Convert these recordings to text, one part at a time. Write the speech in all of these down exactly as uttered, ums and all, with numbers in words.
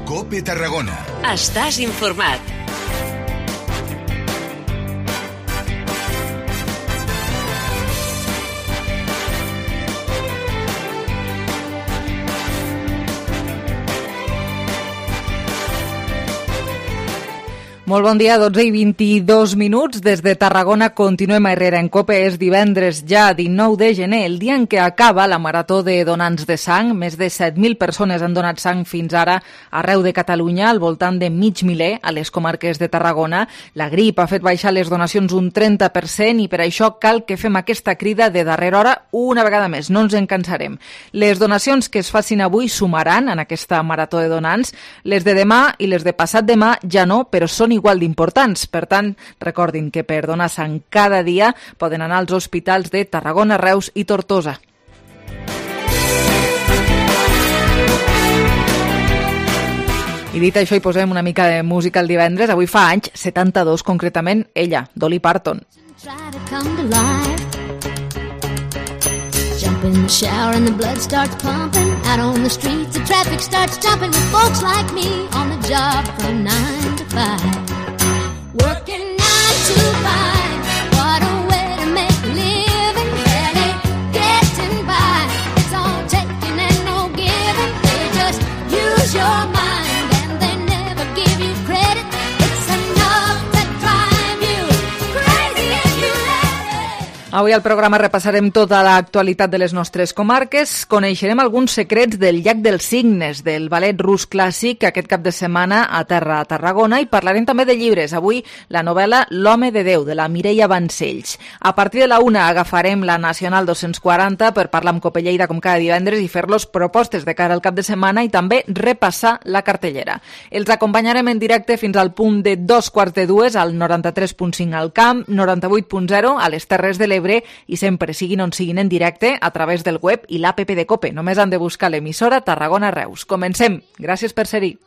COPE Tarragona. Estàs informat. Molt bon dia, dotze i vint-i-dos minuts. Des de Tarragona continuem a Herrera en COPE. És divendres ja dinou de gener, el dia en què acaba la marató de donants de sang. Més de set mil persones han donat sang fins ara arreu de Catalunya, al voltant de mig miler a les comarques de Tarragona. La grip ha fet baixar les donacions un trenta per cent i per això cal que fem aquesta crida de darrera hora una vegada més. No ens en cansarem. Les donacions que es facin avui sumaran en aquesta marató de donants. Les de demà i les de passat demà ja no, però són igual d'importants. Per tant, recordin que per donar sang cada dia poden anar als hospitals de Tarragona, Reus i Tortosa. I dit això, hi posem una mica de música el divendres. Avui fa anys, setanta-dos concretament, ella, Dolly Parton. Jump in the shower and the blood starts pumping. Out on the streets the traffic starts jumping with folks like me on the job from nine to five. Working nine to five. What a way to make a living. Barely getting by. It's all taking and no giving. They just use your mind and they never give you credit. It's enough to drive you crazy if you let it. Avui al programa repassarem tota l'actualitat de les nostres comarques, coneixerem alguns secrets del llac dels Cignes, del ballet rus clàssic aquest cap de setmana a Terra a Tarragona, i parlarem també de llibres. Avui la novel·la L'home de Déu, de la Mireia Vancells. A partir de la una agafarem la Nacional dos-cents quaranta per parlar amb COPE Lleida com cada divendres i fer-los propostes de cara al cap de setmana i també repassar la cartellera. Els acompanyarem en directe fins al punt de dos quarts de dues al noranta-tres punt cinc al Camp, noranta-vuit punt zero a les Terres de l'Ebre i sempre siguin on siguin en directe a través del web i l'app de COPE. Només han de buscar l'emissora Tarragona Reus. Comencem. Gràcies per ser-hi.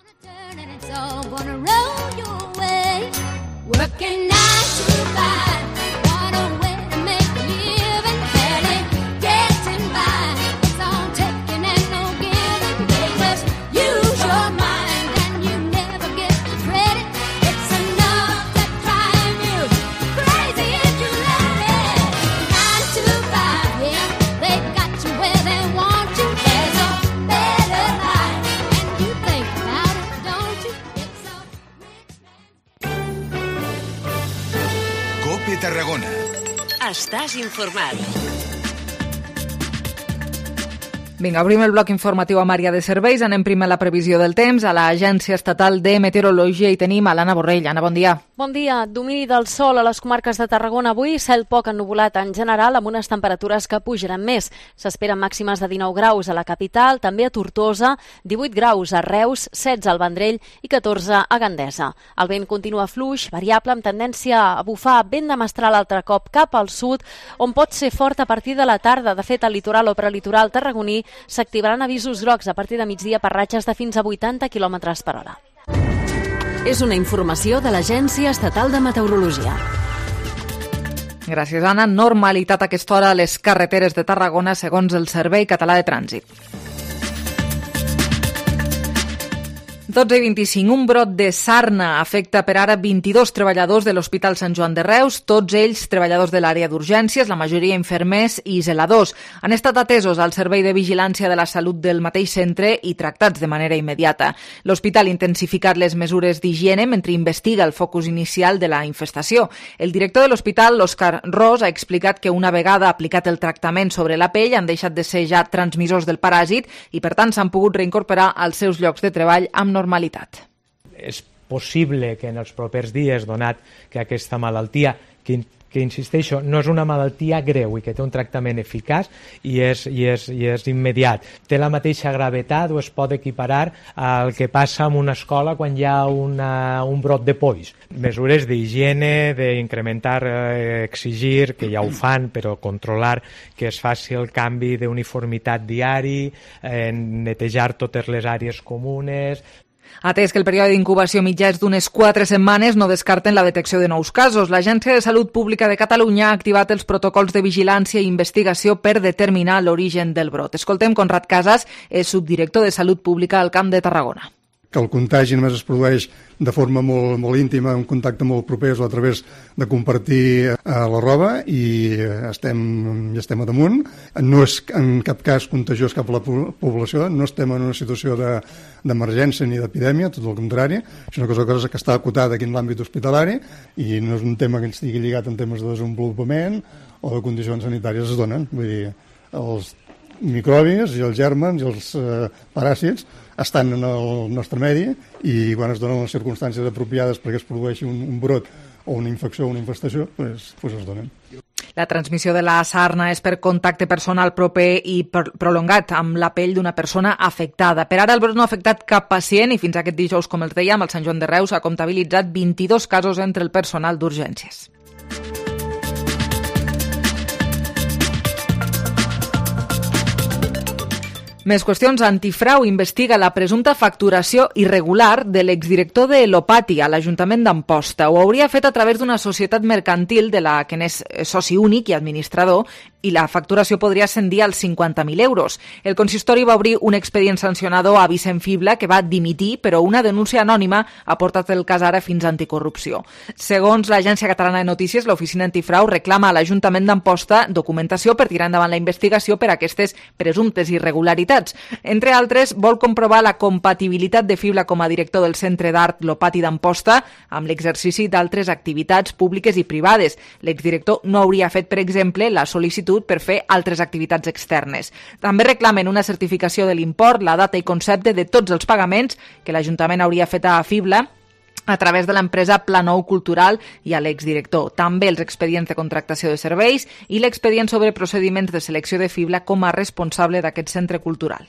COPE Tarragona. Estàs informat. Vinga, obrim el bloc informatiu amb àrea de serveis. Anem primer a la previsió del temps. A l'Agència Estatal de Meteorologia hi tenim a l'Anna Borrell. Anna, bon dia. Bon dia. Domini del sol a les comarques de Tarragona avui, cel poc ennuvolat en general, amb unes temperatures que pujaran més. S'esperen màximes de dinou graus a la capital, també a Tortosa, divuit graus a Reus, setze al Vendrell i catorze a Gandesa. El vent continua fluix, variable, amb tendència a bufar vent de mestral altre cop cap al sud, on pot ser fort a partir de la tarda. De fet, al litoral o prelitoral tarragoní s'activaran avisos grocs a partir de migdia per ratxes de fins a vuitanta quilòmetres per hora. És una informació de l'Agència Estatal de Meteorologia. Gràcies, Anna. Normalitat a aquesta hora a les carreteres de Tarragona, segons el Servei Català de Trànsit. dotze i vint-i-cinc. Un brot de sarna afecta per ara vint-i-dos treballadors de l'Hospital Sant Joan de Reus, tots ells treballadors de l'àrea d'urgències, la majoria infermers i zeladors. Han estat atesos al Servei de Vigilància de la Salut del mateix centre i tractats de manera immediata. L'hospital ha intensificat les mesures d'higiene mentre investiga el focus inicial de la infestació. El director de l'hospital, l'Òscar Ros, ha explicat que una vegada aplicat el tractament sobre la pell han deixat de ser ja transmissors del paràsit i, per tant, s'han pogut reincorporar als seus llocs de treball amb normalitat. És possible que en els propers dies, donat que aquesta malaltia, que, que insisteixo, no és una malaltia greu i que té un tractament eficaç i és, i és, i és immediat, té la mateixa gravetat o es pot equiparar al que passa en una escola quan hi ha una, un brot de polls. Mesures d'higiene, d'incrementar, eh, exigir, que ja ho fan, però controlar que es faci el canvi d'uniformitat diari, eh, netejar totes les àrees comunes. Atès que el període d'incubació mitjà és d'unes quatre setmanes, no descarten la detecció de nous casos. L'Agència de Salut Pública de Catalunya ha activat els protocols de vigilància i investigació per determinar l'origen del brot. Escoltem Conrad Casas, és subdirector de Salut Pública al Camp de Tarragona. que el contagi només es produeix de forma molt, molt íntima, un contacte molt proper o a través de compartir eh, la roba, i estem, i estem a damunt. No és en cap cas contagiós cap a la població, no estem en una situació de, d'emergència ni d'epidèmia, tot el contrari, és una cosa, cosa que està acotada aquí en l'àmbit hospitalari i no és un tema que estigui lligat en temes de desenvolupament o de condicions sanitàries es donen. Vull dir, els microbis i els gèrmens i els eh, paràsits estan en el nostre medi i quan es donen les circumstàncies apropiades perquè es produeixi un, un brot o una infecció o una infestació, pues, pues es donen. La transmissió de la sarna és per contacte personal proper i prolongat amb la pell d'una persona afectada. Per ara el brot no ha afectat cap pacient i fins aquest dijous, com els dèiem, el Sant Joan de Reus ha comptabilitzat vint-i-dos casos entre el personal d'urgències. Més qüestions. Antifrau investiga la presumpta facturació irregular de l'exdirector de l'Opati a l'Ajuntament d'Amposta. Ho hauria fet a través d'una societat mercantil de la que n'és soci únic i administrador, i la facturació podria ascendir als cinquanta mil euros. El consistori va obrir un expedient sancionador a Vicent Fibla, que va dimitir, però una denúncia anònima ha portat el cas ara fins a anticorrupció. Segons l'Agència Catalana de Notícies, l'Oficina Antifrau reclama a l'Ajuntament d'Amposta documentació per tirar endavant la investigació per aquestes presumptes irregularitats. Entre altres, vol comprovar la compatibilitat de Fibla com a director del Centre d'Art L'Opati d'Amposta amb l'exercici d'altres activitats públiques i privades. L'exdirector no hauria fet, per exemple, la sol·licitud per fer altres activitats externes. També reclamen una certificació de l'import, la data i concepte de tots els pagaments que l'Ajuntament hauria fet a Fibla a través de l'empresa Planou Cultural i a l'exdirector. També els expedients de contractació de serveis i l'expedient sobre procediments de selecció de Fibla com a responsable d'aquest centre cultural.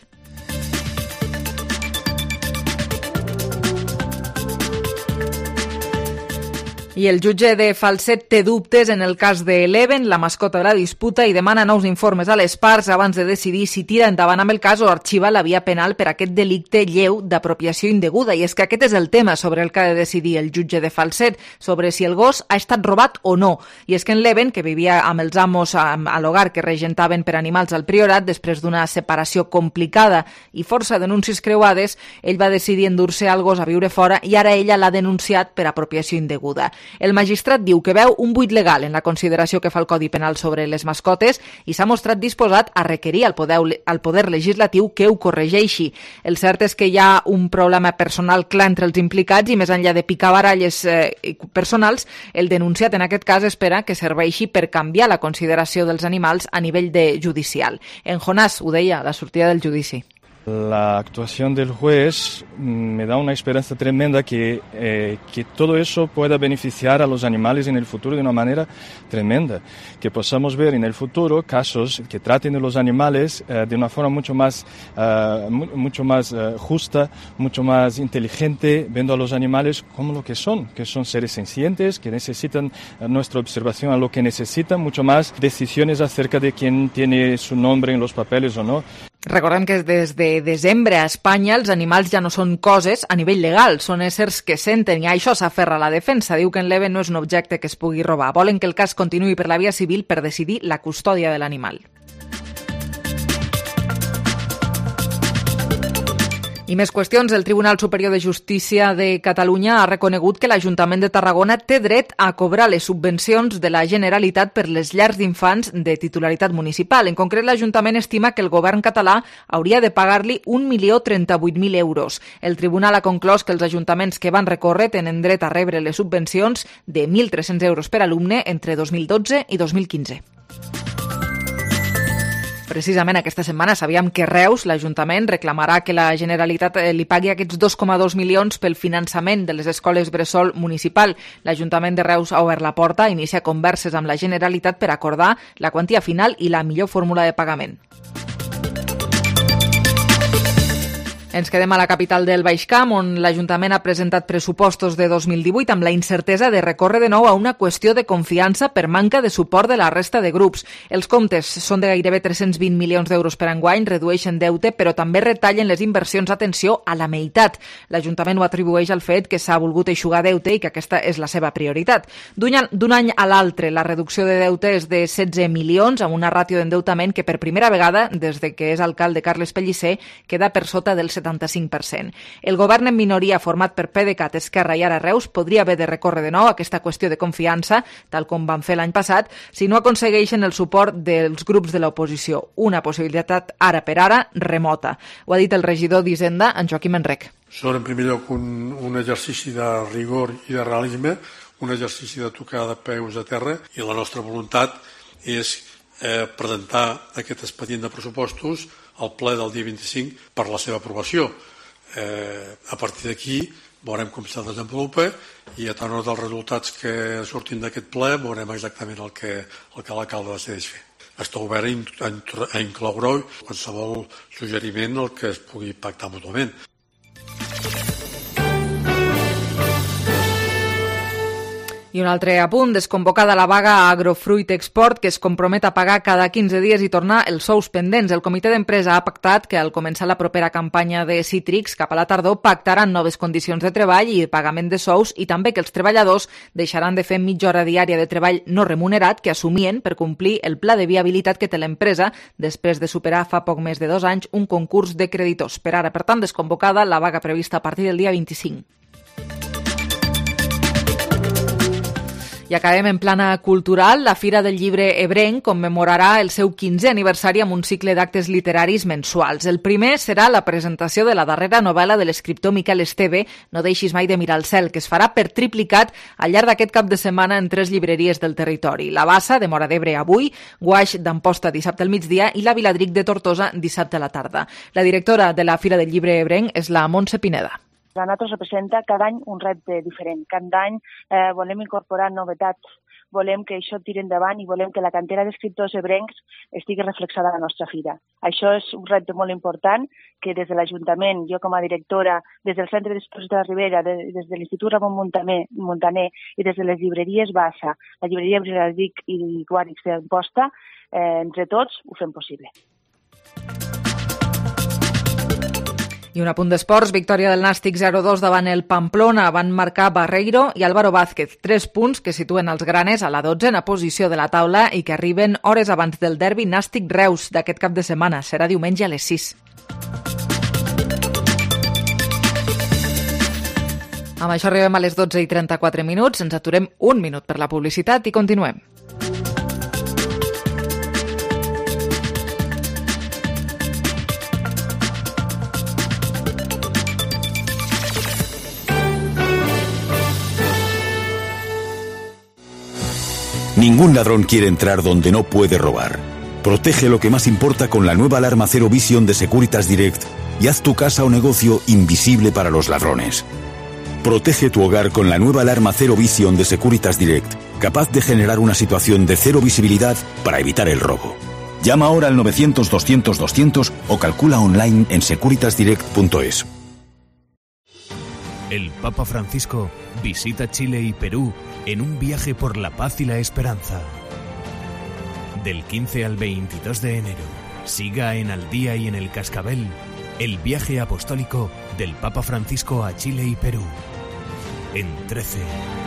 I el jutge de Falset té dubtes en el cas de Eleven, la mascota de la disputa, i demana nous informes a les parts abans de decidir si tira endavant amb el cas o arxiva la via penal per aquest delicte lleu d'apropiació indeguda. I és que aquest és el tema sobre el que ha de decidir el jutge de Falset, sobre si el gos ha estat robat o no. I és que en Eleven, que vivia amb els amos a, a l'hogar que regentaven per animals al Priorat, després d'una separació complicada i força denúncies creuades, ell va decidir endur-se al gos a viure fora i ara ella l'ha denunciat per apropiació indeguda. El magistrat diu que veu un buit legal en la consideració que fa el Codi Penal sobre les mascotes i s'ha mostrat disposat a requerir al poder, al poder legislatiu que ho corregeixi. El cert és que hi ha un problema personal clar entre els implicats i més enllà de picabaralles eh, personals, el denunciat en aquest cas espera que serveixi per canviar la consideració dels animals a nivell de judicial. En Jonás ho deia a la sortida del judici. La actuación del juez me da una esperanza tremenda que, eh, que todo eso pueda beneficiar a los animales en el futuro de una manera tremenda. Que podamos ver en el futuro casos que traten de los animales eh, de una forma mucho más, uh, mu- mucho más uh, justa, mucho más inteligente, viendo a los animales como lo que son, que son seres sencientes, que necesitan uh, nuestra observación a lo que necesitan, mucho más decisiones acerca de quién tiene su nombre en los papeles o no. Recordem que des de desembre a Espanya els animals ja no són coses a nivell legal, són éssers que senten i a això s'aferra la defensa. Diu que en l'Eleven no és un objecte que es pugui robar. Volen que el cas continuï per la via civil per decidir la custòdia de l'animal. I més qüestions. El Tribunal Superior de Justícia de Catalunya ha reconegut que l'Ajuntament de Tarragona té dret a cobrar les subvencions de la Generalitat per les llars d'infants de titularitat municipal. En concret, l'Ajuntament estima que el govern català hauria de pagar-li un milió trenta-vuit mil euros. El Tribunal ha conclòs que els ajuntaments que van recórrer tenen dret a rebre les subvencions de mil tres-cents euros per alumne entre dos mil dotze i dos mil quinze. Precisament aquesta setmana sabíem que Reus, l'Ajuntament, reclamarà que la Generalitat li pagui aquests dos coma dos milions pel finançament de les escoles bressol municipal. L'Ajuntament de Reus ha obert la porta a iniciar converses amb la Generalitat per acordar la quantia final i la millor fórmula de pagament. Ens quedem a la capital del Baix Camp, on l'Ajuntament ha presentat pressupostos de dos mil divuit amb la incertesa de recórrer de nou a una qüestió de confiança per manca de suport de la resta de grups. Els comptes són de gairebé tres-cents vint milions d'euros per enguany, redueixen deute, però també retallen les inversions, atenció, a la meitat. L'Ajuntament ho atribueix al fet que s'ha volgut eixugar deute i que aquesta és la seva prioritat. D'un any, d'un any a l'altre, la reducció de deute és de setze milions, amb una ràtio d'endeutament que per primera vegada, des de que és alcalde Carles Pellicer, queda per sota del setanta-cinc per cent. El govern en minoria format per PDeCAT, Esquerra i Ara Reus podria haver de recórrer de nou aquesta qüestió de confiança, tal com van fer l'any passat, si no aconsegueixen el suport dels grups de l'oposició. Una possibilitat ara per ara remota. Ho ha dit el regidor d'Hisenda, en Joaquim Enrec. Són en primer lloc un, un exercici de rigor i de realisme, un exercici de tocar de peus a terra, i la nostra voluntat és eh, presentar aquest expedient de pressupostos al ple del dia vint-i-cinc per la seva aprovació. Eh, a partir d'aquí veurem com se desenvolupa i a tenor dels resultats que surtin d'aquest ple veurem exactament el que, el que l'alcalde decideix fer. Està obert a incloure qualsevol suggeriment el que es pugui pactar mútuament. I un altre apunt, desconvocada la vaga a Agrofruit Export, que es compromet a pagar cada quinze dies i tornar els sous pendents. El comitè d'empresa ha pactat que al començar la propera campanya de Cítrics cap a la tardor pactaran noves condicions de treball i de pagament de sous i també que els treballadors deixaran de fer mitja hora diària de treball no remunerat que assumien per complir el pla de viabilitat que té l'empresa després de superar fa poc més de dos anys un concurs de creditors. Per ara, per tant, desconvocada la vaga prevista a partir del dia vint-i-cinc. I acabem en plana cultural. La Fira del Llibre Ebrenc commemorarà el seu quinzè aniversari amb un cicle d'actes literaris mensuals. El primer serà la presentació de la darrera novel·la de l'escriptor Miquel Esteve, No deixis mai de mirar el cel, que es farà per triplicat al llarg d'aquest cap de setmana en tres llibreries del territori. La Bassa, de Móra d'Ebre avui, Guaix d'Amposta dissabte al migdia i la Viladric de Tortosa dissabte a la tarda. La directora de la Fira del Llibre Ebrenc és la Montse Pineda. A nosaltres representa cada any un repte diferent. Cada any eh, volem incorporar novetats, volem que això tiri endavant i volem que la cantera d'escriptors ebrencs estigui reflexada a la nostra fira. Això és un repte molt important que des de l'Ajuntament, jo com a directora, des del Centre d'Estudis de la Ribera, de, des de l'Institut Ramon Montaner, Montaner i des de les llibreries Bassa, la llibreria Viladric i Guàrix d'Amposta, eh, entre tots ho fem possible. I un apunt d'esports, victòria del Nàstic zero dos davant el Pamplona, van marcar Barreiro i Álvaro Vázquez, tres punts que situen els granes a la dotzena posició de la taula i que arriben hores abans del derbi Nàstic-Reus d'aquest cap de setmana. Serà diumenge a les sis. Amb això arribem a les dotze i trenta-quatre minuts, ens aturem un minut per la publicitat i continuem. Ningún ladrón quiere entrar donde no puede robar. Protege lo que más importa con la nueva alarma Zero Vision de Securitas Direct y haz tu casa o negocio invisible para los ladrones. Protege tu hogar con la nueva alarma Zero Vision de Securitas Direct, capaz de generar una situación de cero visibilidad para evitar el robo. Llama ahora al novecientos doscientos doscientos o calcula online en securitas direct punto es. El Papa Francisco visita Chile y Perú en un viaje por la paz y la esperanza. Del quince al veintidós de enero, siga en Al Día y en El Cascabel el viaje apostólico del Papa Francisco a Chile y Perú. En trece.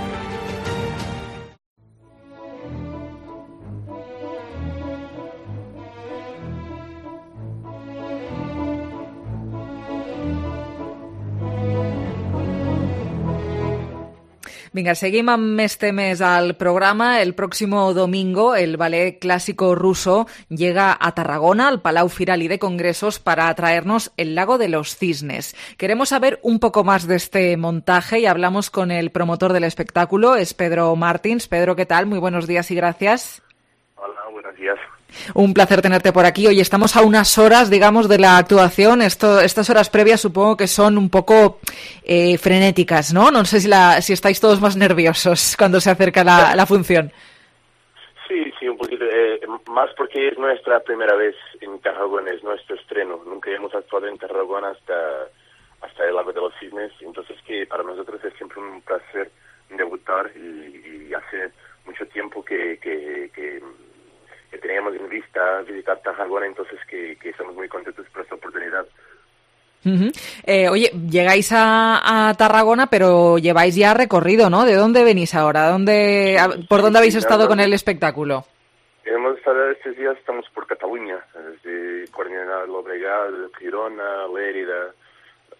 Vinga, seguim amb més temes al programa. El próximo domingo el ballet clásico ruso llega a Tarragona, al Palau Firal y de Congresos, para traernos El Lago de los Cisnes. Queremos saber un poco más de este montaje y hablamos con el promotor del espectáculo, es Pedro Martins. Pedro, ¿qué tal? Muy buenos días y gracias. Hola, buenos días. Un placer tenerte por aquí. Hoy estamos a unas horas, digamos, de la actuación. Esto, estas horas previas supongo que son un poco eh, frenéticas, ¿no? No sé si, la, si estáis todos más nerviosos cuando se acerca la, la función. Sí, sí, un poquito. Eh, más porque es nuestra primera vez en Tarragona, es nuestro estreno. Nunca hemos actuado en Tarragona hasta, hasta El Lago de los Cisnes. Entonces que para nosotros es siempre un placer debutar y, y hace mucho tiempo que... que, que que teníamos en vista visitar Tarragona, entonces que, que estamos muy contentos por esta oportunidad. Uh-huh. Eh, oye, llegáis a, a Tarragona, pero lleváis ya recorrido, ¿no? ¿De dónde venís ahora? ¿Dónde, a, ¿Por dónde habéis estado con el espectáculo? Hemos estado estos días, estamos por Cataluña, desde Cornellà de Llobregat, Girona, Lérida,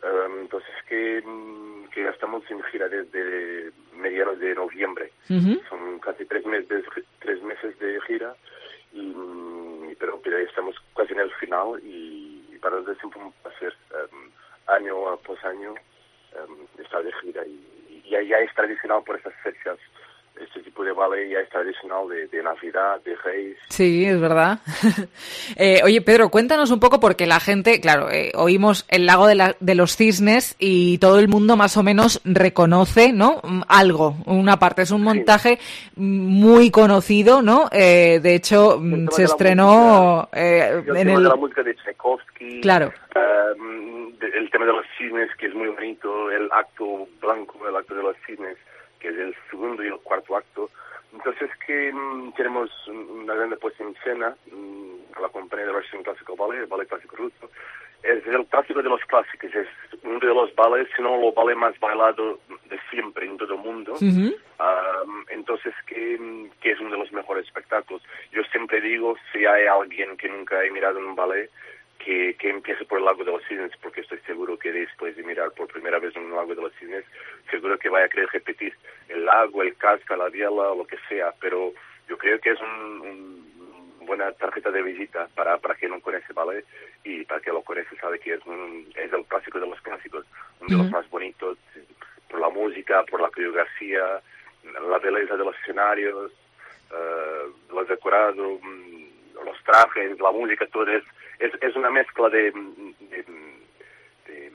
Um, entonces que, que ya estamos en gira desde mediados de noviembre. Uh-huh. Son casi tres meses, tres meses de gira, y, pero, pero ya estamos casi en el final y, y para nosotros siempre un placer, um, año tras año, um, estar de gira y, y ya, ya es tradicional por estas fechas. Este tipo de ballet ya es tradicional de, de Navidad, de Reyes. Sí, es verdad. eh, oye, Pedro, cuéntanos un poco, porque la gente, claro, eh, oímos El lago de, la, de los cisnes y todo el mundo más o menos reconoce, ¿no? Algo, una parte. Es un montaje sí. muy conocido, ¿no? Eh, de hecho, se estrenó eh, el en tema el... de la música de Tchaikovsky. Claro. Uh, de, el tema de los cisnes, que es muy bonito, el acto blanco, el acto de los cisnes, que es el segundo y el cuarto acto. Entonces que mmm, tenemos una grande puesta en escena, mmm, la compañía de versión clásico ballet, el ballet clásico ruso. Es el clásico de los clásicos, es uno de los ballets, si no el ballet más bailado de siempre en todo el mundo. Uh-huh. Um, entonces que, que es uno de los mejores espectáculos. Yo siempre digo, si hay alguien que nunca ha mirado un ballet, Que, que empiece por el Lago de los Cisnes, porque estoy seguro que después de mirar por primera vez un Lago de los Cisnes, seguro que vaya a querer repetir el lago, el casca, la biela, lo que sea, pero yo creo que es una un buena tarjeta de visita para, para quien no conoce ballet, y para quien lo conoce sabe que es, un, es el clásico de los clásicos, uno de uh-huh. los más bonitos, por la música, por la coreografía, la belleza de los escenarios, uh, los decorados, los trajes, la música, todo es Es, es una mezcla de, de, de,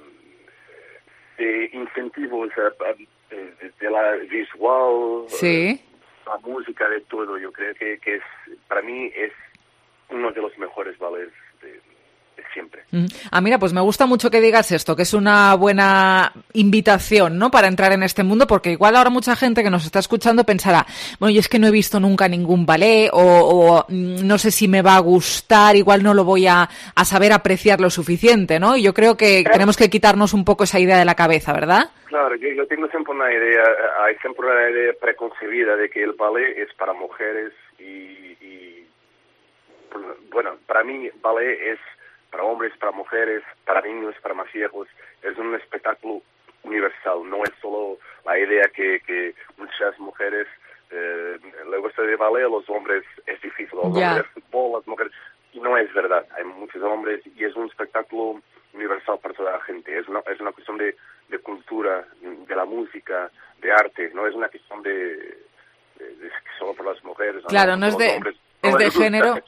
de incentivos de, de, de la visual, sí. la música, de todo. Yo creo que, que es, para mí es uno de los mejores ballets de, de siempre. Ah, mira, pues me gusta mucho que digas esto, que es una buena invitación, ¿no?, para entrar en este mundo, porque igual ahora mucha gente que nos está escuchando pensará, bueno, yo es que no he visto nunca ningún ballet, o, o no sé si me va a gustar, igual no lo voy a, a saber apreciar lo suficiente, ¿no? Y yo creo que claro. tenemos que quitarnos un poco esa idea de la cabeza, ¿verdad? Claro, yo, yo tengo siempre una idea, hay siempre una idea preconcebida de que el ballet es para mujeres y, y bueno, para mí ballet es para hombres, para mujeres, para niños, para más viejos. Es un espectáculo universal, no es solo la idea que, que muchas mujeres eh, les gusta de ballet, a los hombres es difícil, los yeah. hombres fútbol, las mujeres, y no es verdad, hay muchos hombres y es un espectáculo universal para toda la gente, es una, es una cuestión de, de cultura, de la música, de arte, no es una cuestión de, de, de solo para las mujeres. Claro, no, no es de, hombres, es no de género.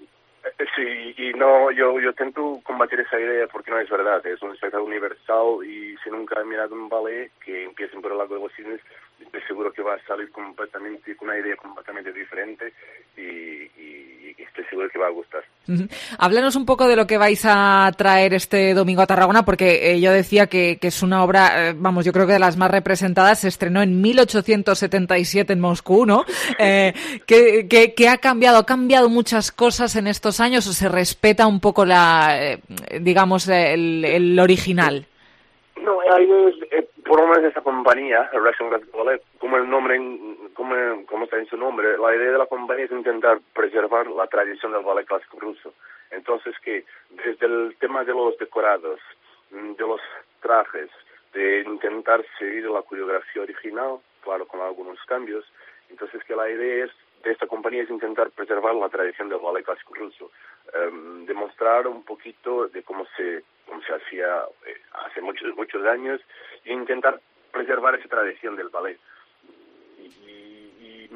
Sí, y no, yo yo intento combatir esa idea porque no es verdad, es un espectáculo universal y si nunca he mirado un ballet que empiecen por el Lago de los Cisnes, estoy seguro que va a salir completamente con una idea completamente diferente y, y, y estoy seguro que va a gustar. Uh-huh. Háblanos un poco de lo que vais a traer este domingo a Tarragona, porque eh, yo decía que, que es una obra, eh, vamos, yo creo que de las más representadas, se estrenó en mil ochocientos setenta y siete en Moscú, ¿no? Eh, ¿qué, qué, ¿Qué ha cambiado? ¿Ha cambiado muchas cosas en estos años o se respeta un poco la, eh, digamos, el, el original? No, hay, eh, por lo menos esta compañía, el Russian Classical Ballet, como el nombre, como, como está en su nombre, la idea de la compañía es intentar preservar la tradición del ballet clásico ruso. Entonces, que desde el tema de los decorados, de los trajes, de intentar seguir la coreografía original, claro, con algunos cambios, entonces que la idea es de esta compañía es intentar preservar la tradición del ballet clásico ruso, um, demostrar un poquito de cómo se como se hacía eh, hace muchos muchos años e intentar preservar esa tradición del ballet. Y, y,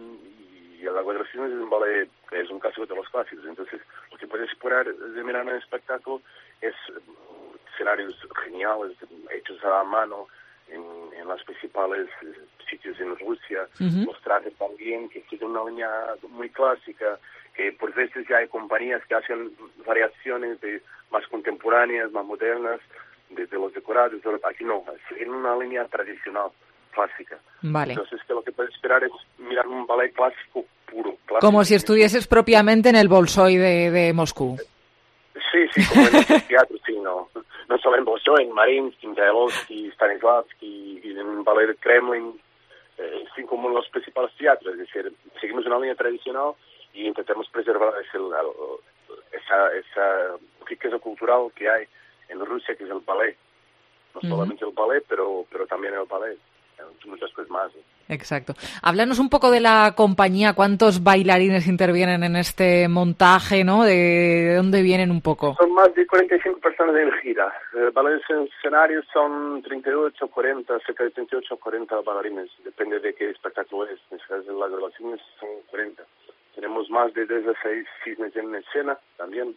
y, y el Lago de los Cisnes es un ballet que es un clásico de los clásicos, entonces lo que puedes esperar de mirar en el espectáculo es escenarios geniales, hechos a la mano, en, en los principales sitios en Rusia, uh-huh. los trajes también, que siguen una línea muy clásica, que por veces ya hay compañías que hacen variaciones de más contemporáneas, más modernas, de, de los decorados, aquí no, siguen una línea tradicional, clásica. Vale. Entonces que lo que puedes esperar es mirar un ballet clásico puro. Clásico. Como si estuvieses propiamente en el Bolshoi de, de Moscú. Sí, sí, como en el teatro, sí, no. No solo en Bolshoi, en Mariinsky, en Tchaikovsky, Stanislavski, y en el ballet de Kremlin, eh, sí, como en los principales teatros, es decir, seguimos una línea tradicional y intentamos preservar ese, esa, esa riqueza cultural que hay en Rusia, que es el ballet. no uh-huh. solamente el ballet, pero, pero también el ballet, muchas cosas más. Exacto. Háblanos un poco de la compañía, cuántos bailarines intervienen en este montaje, ¿no? ¿De dónde vienen un poco? Son más de cuarenta y cinco personas en gira. El ballet en escenario son treinta y ocho, cuarenta, cerca de treinta y ocho, cuarenta bailarines. Depende de qué espectáculo es. En el caso de las grabaciones son cuarenta. Tenemos más de dieciséis cisnes en escena también.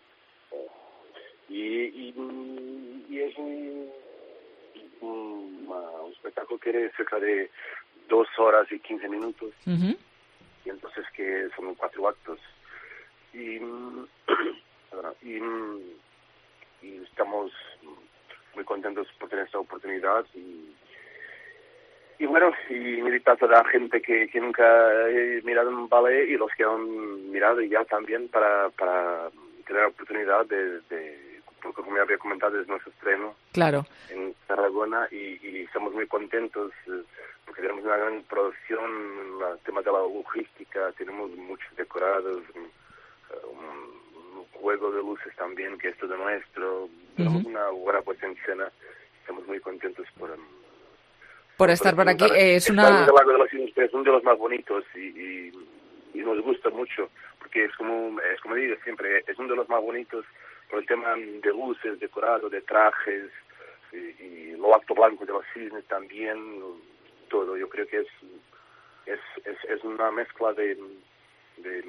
Y, y, y es un, un, un espectáculo que es cerca de dos horas y quince minutos. Uh-huh. Y entonces que son cuatro actos. Y, y, y estamos muy contentos por tener esta oportunidad. Y, y bueno, y invitar a toda la gente que, que nunca ha mirado un ballet y los que han mirado ya también para, para tener la oportunidad de, de porque como ya había comentado es nuestro estreno claro. en Tarragona y, y estamos muy contentos porque tenemos una gran producción en el tema de la logística, tenemos muchos decorados, un, un juego de luces también que es todo nuestro, tenemos uh-huh. una buena puesta en escena, estamos muy contentos por por estar por, por aquí. Eh, es una el Lago de las Cisnes es uno de los más bonitos y, y, y nos gusta mucho porque es como es como digo siempre, es uno de los más bonitos por el tema de luces, decorado, de trajes y, y lo acto blanco de los cisnes también, todo. Yo creo que es es es, es una mezcla de, de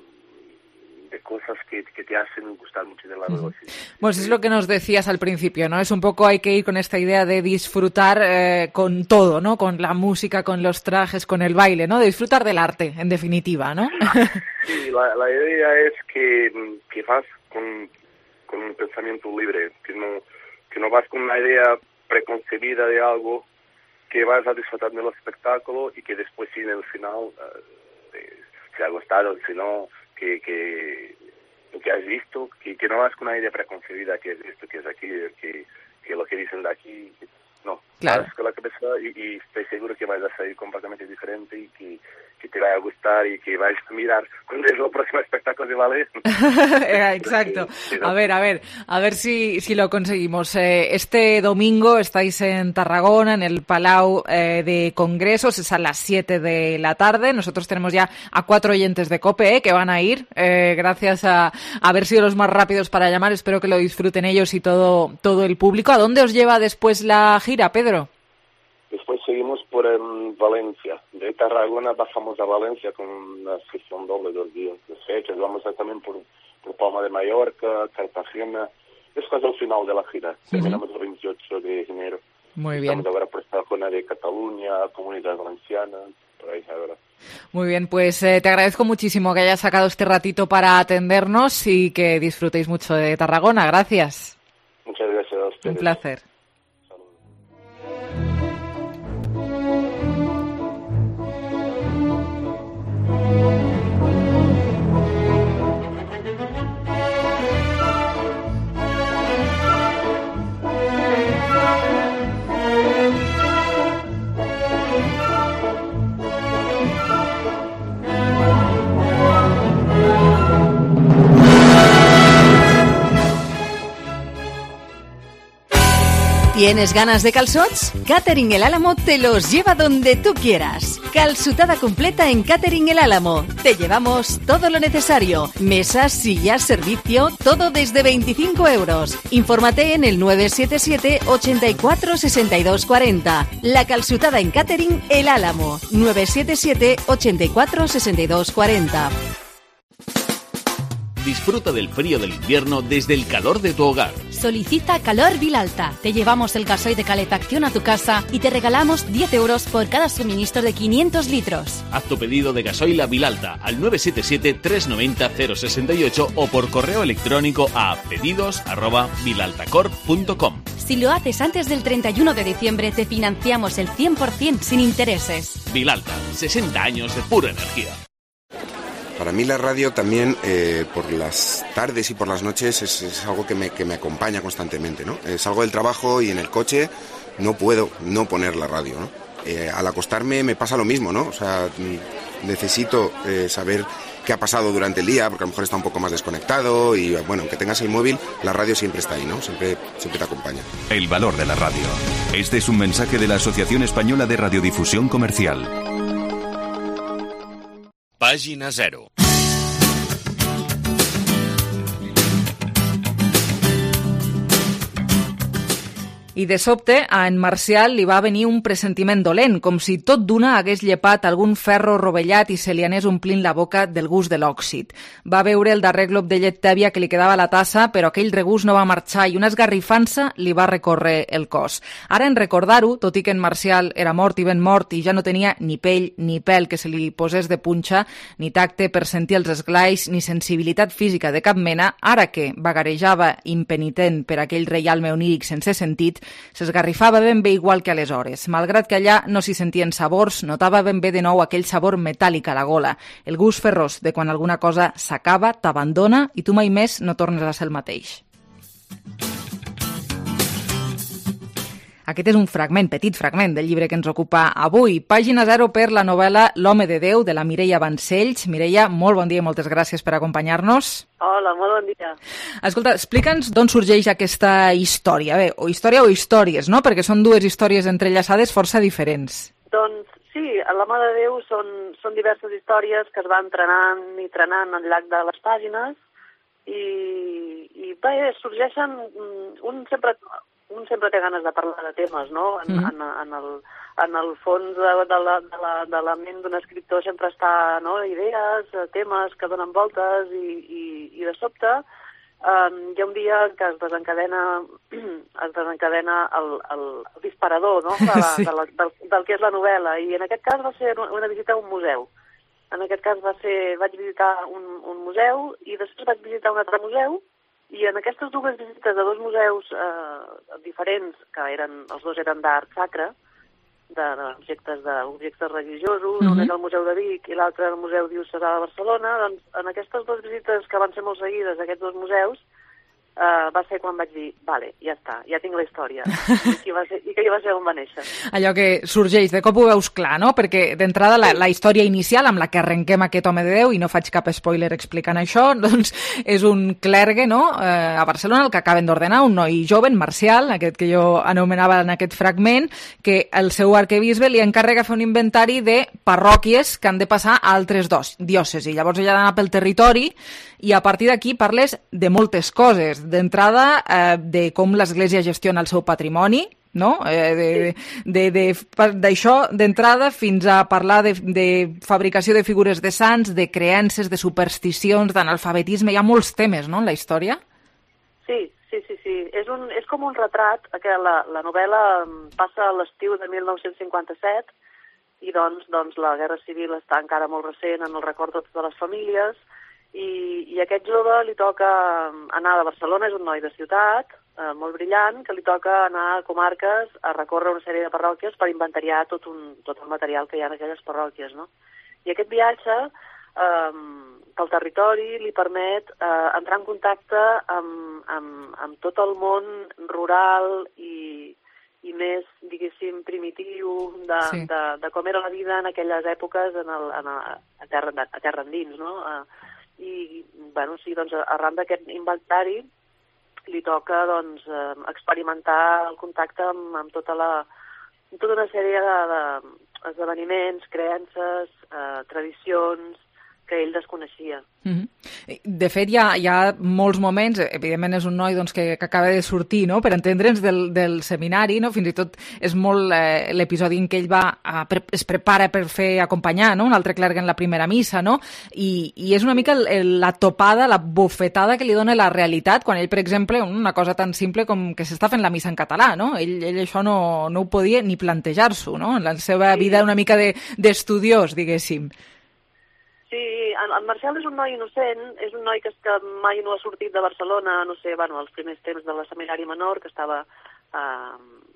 de cosas que, que te hacen gustar mucho de la uh-huh. Pues es lo que nos decías al principio, ¿no? Es un poco hay que ir con esta idea de disfrutar eh, con todo, ¿no? Con la música, con los trajes, con el baile, ¿no? De disfrutar del arte, en definitiva, ¿no? Sí, la, la idea es que, que vas con, con un pensamiento libre, que no, que no vas con una idea preconcebida de algo, que vas a disfrutar del espectáculo y que después si en el final uh, se ha gustado, si no que, que lo que has visto, que, que no vas con una idea preconcebida que es esto, que es aquí, que, que lo que dicen de aquí, no, claro. Vas con la cabeza y, y estoy seguro que vas a salir completamente diferente y que, que te va a gustar y que vais a mirar cuando es el próximo espectáculo de ballet. Exacto. A ver, a ver, a ver si, si lo conseguimos. Eh, este domingo estáis en Tarragona, en el Palau eh, de Congresos, es a las siete de la tarde. Nosotros tenemos ya a cuatro oyentes de COPE eh, que van a ir, eh, gracias a, a haber sido los más rápidos para llamar. Espero que lo disfruten ellos y todo, todo el público. ¿A dónde os lleva después la gira, Pedro? Después seguimos por um, Valencia. De Tarragona bajamos a Valencia con una sesión doble de dos días de fechas. Vamos a, también por, por Palma de Mallorca, Cartagena. Es casi el final de la gira. Uh-huh. Terminamos el veintiocho de enero. Muy bien. Estamos ahora por esta zona de Cataluña, Comunidad Valenciana, por ahí ahora. Muy bien, pues eh, te agradezco muchísimo que hayas sacado este ratito para atendernos y que disfrutéis mucho de Tarragona. Gracias. Muchas gracias a ustedes. Un placer. ¿Tienes ganas de calzots? Catering El Álamo te los lleva donde tú quieras. Calzutada completa en Catering El Álamo. Te llevamos todo lo necesario. Mesas, sillas, servicio, todo desde veinticinco euros. Infórmate en el nueve siete siete, ochenta y cuatro, sesenta y dos cuarenta. La calzutada en Catering El Álamo. nueve siete siete, ochenta y cuatro, sesenta y dos cuarenta. Disfruta del frío del invierno desde el calor de tu hogar. Solicita Calor Vilalta. Te llevamos el gasoil de calefacción a tu casa y te regalamos diez euros por cada suministro de quinientos litros. Haz tu pedido de gasoil a Vilalta al nueve siete siete, tres nueve cero, cero seis ocho o por correo electrónico a pedidos arroba vilaltacorp punto com. Si lo haces antes del treinta y uno de diciembre, te financiamos el cien por ciento sin intereses. Vilalta, sesenta años de pura energía. Para mí la radio también, eh, por las tardes y por las noches, es, es algo que me, que me acompaña constantemente, ¿no? Eh, salgo del trabajo y en el coche no puedo no poner la radio, ¿no? Eh, al acostarme me pasa lo mismo, ¿no? O sea, necesito eh, saber qué ha pasado durante el día, porque a lo mejor está un poco más desconectado y bueno, aunque tengas el móvil, la radio siempre está ahí, ¿no? Siempre, siempre te acompaña. El valor de la radio. Este es un mensaje de la Asociación Española de Radiodifusión Comercial. Pàgina zero. I de sobte a en Marcial li va venir un pressentiment dolent, com si tot d'una hagués llepat algun ferro rovellat i se li anés omplint la boca del gust de l'òxid. Va beure el darrer glop de llet tèbia que li quedava a la tassa, però aquell regust no va marxar i una esgarrifança li va recórrer el cos. Ara, en recordar-ho, tot i que en Marcial era mort i ben mort i ja no tenia ni pell ni pèl que se li posés de punxa, ni tacte per sentir els esglais, ni sensibilitat física de cap mena, ara que vagarejava impenitent per aquell reialme oníric sense sentit, s'esgarrifava ben bé igual que aleshores. Malgrat que allà no s'hi sentien sabors, notava ben bé de nou aquell sabor metàl·lic a la gola, el gust ferrós de quan alguna cosa s'acaba, t'abandona i tu mai més no tornes a ser el mateix. Aquest és un fragment, petit fragment, del llibre que ens ocupa avui. Pàgina zero per la novel·la L'home de Déu, de la Mireia Vancells. Mireia, molt bon dia i moltes gràcies per acompanyar-nos. Hola, molt bon dia. Escolta, explica'ns d'on sorgeix aquesta història. Bé, o història o històries, no? Perquè són dues històries entrellaçades força diferents. Doncs sí, l'home de Déu són, són diverses històries que es van trenant i trenant al llarg de les pàgines i, i bé, sorgeixen... Un sempre... un sempre té ganes de parlar de temes, no? En, mm. en, en, el, en el fons de, de, la, de, la, de la ment d'un escriptor sempre està, no?, idees, temes que donen voltes i, i, i de sobte um, hi ha un dia que es desencadena, es desencadena el, el, el disparador, no?, de la, sí. de la, del, del que és la novel·la, i en aquest cas va ser una visita a un museu. En aquest cas va ser, vaig visitar un, un museu i després vaig visitar un altre museu. I en aquestes dues visites a dos museus eh, diferents, que eren, els dos eren d'art sacre, d'objectes de, objectes religiosos, mm-hmm. un era el Museu de Vic i l'altre el Museu Diocesà de Barcelona, doncs en aquestes dues visites que van ser molt seguides a aquests dos museus, Uh, va ser quan vaig dir, vale, ja està, ja tinc la història, i qui va ser, i que hi va ser on va néixer. Allò que sorgeix, de cop ho veus clar, no? Perquè d'entrada la, la història inicial amb la que arrenquem aquest home de Déu, i no faig cap spoiler explicant això, doncs és un clergue, no?, eh, a Barcelona, el que acaben d'ordenar, un noi jove, Marcial, aquest que jo anomenava en aquest fragment, que el seu arquebisbe li encarrega fer un inventari de parròquies que han de passar a altres dos, diòcesis. Llavors ella ha d'anar pel territori i a partir d'aquí parles de moltes coses. D'entrada, eh, de com l'Església gestiona el seu patrimoni, no? Eh, d'això d'entrada fins a parlar de, de fabricació de figures de sants, de creences, de supersticions, d'analfabetisme. Hi ha molts temes, no?, en la història. Sí, sí, sí, sí. És, un, és com un retrat, que la, la novel·la passa a l'estiu de mil nou-cents cinquanta-set i doncs, doncs la Guerra Civil està encara molt recent en el record de totes les famílies. I, i a aquest jove li toca anar de Barcelona, és un noi de ciutat, eh, molt brillant, que li toca anar a comarques a recórrer una sèrie de parròquies per inventariar tot, un, tot el material que hi ha en aquelles parròquies, no? I aquest viatge eh, pel territori li permet eh, entrar en contacte amb, amb, amb tot el món rural i, i més, diguéssim, primitiu de, sí. de, de com era la vida en aquelles èpoques en el, en el, a, terra, a terra endins, no? Eh, i, bueno, sí, doncs, arran d'aquest inventari li toca, doncs, eh, experimentar el contacte amb, amb tota la, amb tota una sèrie d'esdeveniments, de, creences, eh, tradicions que ell desconeixia. Mm-hmm. De fet, hi ha, hi ha molts moments, evidentment és un noi doncs, que, que acaba de sortir, no?, per entendre'ns del, del seminari, no?, fins i tot és molt eh, l'episodi en què ell va a, pre, es prepara per fer acompanyar, no?, un altre clergue en la primera missa, no?, i, i és una mica el, el, la topada, la bufetada que li dona la realitat, quan ell, per exemple, una cosa tan simple com que s'està fent la missa en català, no?, ell, ell això no, no ho podia ni plantejar-s'ho, no?, en la seva vida una mica d'estudiós, de, diguéssim. Sí, en, en Marcial és un noi innocent, és un noi que, que mai no ha sortit de Barcelona, no sé, bueno, els primers temps de la seminari menor, que estava eh,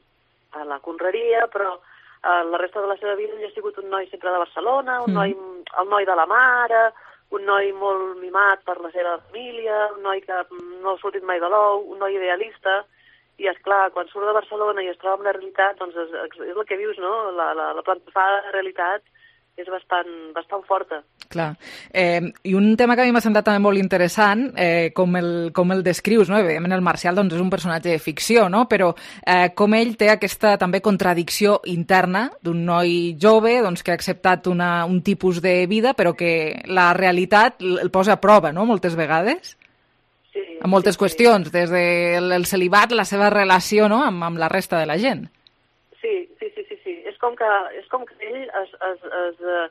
a la conreria, però eh, la resta de la seva vida ell ha sigut un noi sempre de Barcelona, un mm. noi, el noi de la mare, un noi molt mimat per la seva família, un noi que no ha sortit mai de l'ou, un noi idealista, i és clar, quan surt de Barcelona i es troba amb la realitat, doncs és, és el que vius, no?, la, la, la plantafada de realitat, és bastant, bastant forta. Clar. Eh, I un tema que a mi m'ha semblat també molt interessant, eh, com, el, com el descrius, no? Evidentment el Marcial doncs, és un personatge de ficció, no? Però eh, com ell té aquesta també contradicció interna d'un noi jove doncs, que ha acceptat una, un tipus de vida però que la realitat el posa a prova, no?, moltes vegades. Sí, en moltes sí, qüestions, sí. Des del el celibat, la seva relació, no?, amb, amb la resta de la gent. Sí, sí, sí, sí, sí. És com que, és com que ell es, es, es, uh,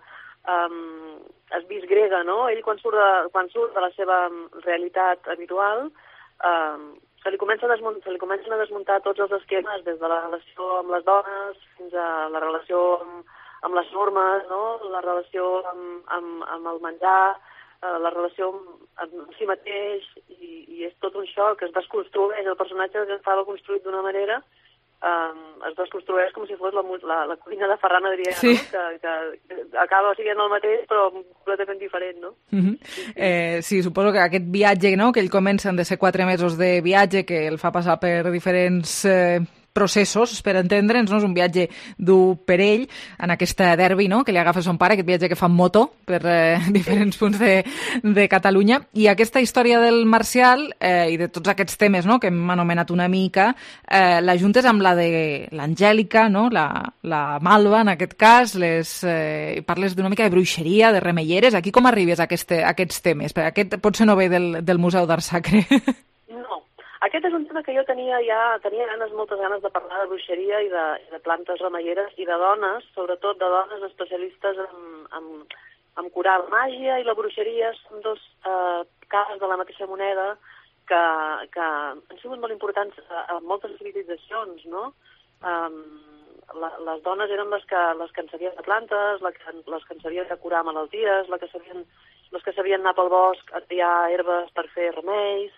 um, es bisgrega, no? Ell quan surt, de, quan surt de la seva realitat habitual um, se, li comença a desmunt, se li comencen a desmuntar tots els esquemes, des de la relació amb les dones fins a la relació amb, amb les normes, no? La relació amb, amb, amb el menjar, uh, la relació amb, amb si mateix, i, i és tot un xoc, es desconstrueix, el personatge que estava construït d'una manera Um, es desconstrueix com si fos la, la, la cuina de Ferran Adrià, sí. No? Que, que, que acaba sent el mateix però completament diferent, no? Uh-huh. sí, sí. Eh, sí, suposo que aquest viatge, no?, que ell comença de ser quatre mesos de viatge, que el fa passar per diferents eh, processos, per entendre'ns, no? És un viatge dur per ell en aquesta derbi, no?, que li agafa son pare, aquest viatge que fa en moto per eh, diferents punts de, de Catalunya. I aquesta història del Marcial eh, i de tots aquests temes, no?, que hem anomenat una mica, eh, la juntes amb la de l'Angèlica, no?, la, la Malva, en aquest cas, les, eh, parles d'una mica de bruixeria, de remeieres. Aquí com arribes a, aquest, a aquests temes? Perquè aquest potser no ve del, del Museu d'Art Sacre. No. Aquest és un tema que jo tenia ja, tenia ganes, moltes ganes de parlar de bruixeria i de, i de plantes remeieres i de dones, sobretot de dones especialistes en, en, en curar la màgia i la bruixeria. Són dos eh, cares de la mateixa moneda que, que han sigut molt importants a, a moltes civilitzacions, no? Um, la, les dones eren les que, les que en sabien de plantes, les que, les que en sabien de curar malalties, les que sabien, les que sabien anar pel bosc a triar herbes per fer remeis,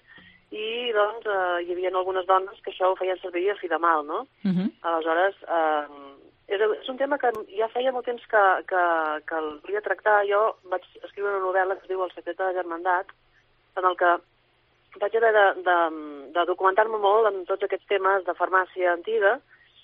i doncs eh, hi havia algunes dones que això ho feien servir a fi de mal, no? Uh-huh. Aleshores, eh, és, és un tema que ja feia molt temps que, que, que el volia tractar. Jo vaig escriure una novel·la que es diu El secret de la germandat, en el que vaig haver de, de, de documentar-me molt en tots aquests temes de farmàcia antiga,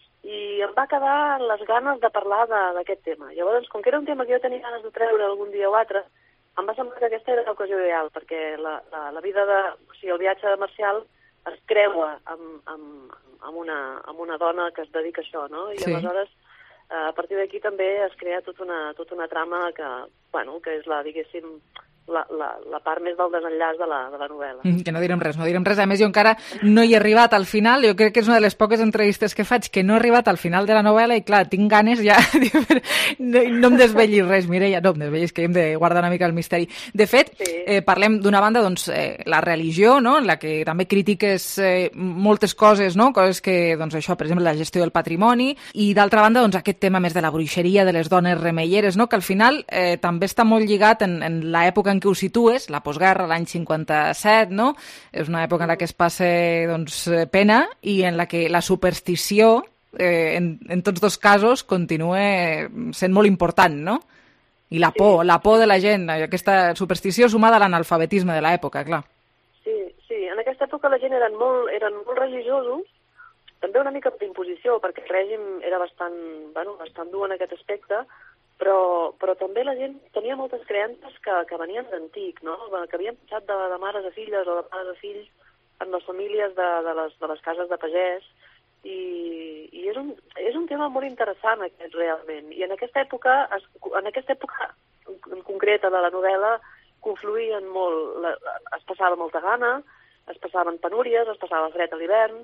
i em va quedar les ganes de parlar d'aquest tema. Llavors, com que era un tema que jo tenia ganes de treure algun dia o altre, em va semblar que aquesta era l'ocasió ideal, perquè la, la, la vida de... O sigui, el viatge de Marcial es creua amb, amb, amb, una, amb una dona que es dedica a això, no? I sí. Aleshores, a partir d'aquí també es crea tota una, tota una trama que, bueno, que és la, diguéssim, la, la, la part més del desenllaç de la, de la novel·la. Mm, que no direm res, no direm res. A més, jo encara no hi he arribat al final. Jo crec que és una de les poques entrevistes que faig que no he arribat al final de la novel·la i, clar, tinc ganes ja... no, no em desvellis res, Mireia. No em desvellis, que hem de guardar una mica el misteri. De fet, sí. eh, parlem d'una banda, doncs, eh, la religió, no?, en la que també critiques eh, moltes coses, no?, coses que, doncs, això, per exemple, la gestió del patrimoni, i d'altra banda, doncs, aquest tema més de la bruixeria, de les dones remeieres, no?, que al final eh, també està molt lligat en, en l'època en què ho situes, la postguerra, l'any cinquanta-set, no? És una època en la que es passa, doncs, pena i en la que la superstició, eh, en, en tots dos casos, continua sent molt important, no? I la por, sí. la por de la gent, aquesta superstició sumada a l'analfabetisme de l'època, clar. Sí, sí, en aquesta època la gent eren molt, eren molt religiosos, també una mica per imposició, perquè el règim era bastant, bueno, bastant dur en aquest aspecte, però, però també la gent tenia moltes creences que, que venien d'antic, no? Que havien passat de, de mares a filles o de pares a fills en les famílies de, de, les, de les cases de pagès, i, i és, un, és un tema molt interessant aquest realment. I en aquesta època, en aquesta època en concreta de la novel·la, confluïen molt, la, es passava molta gana, es passaven penúries, es passava fred a l'hivern,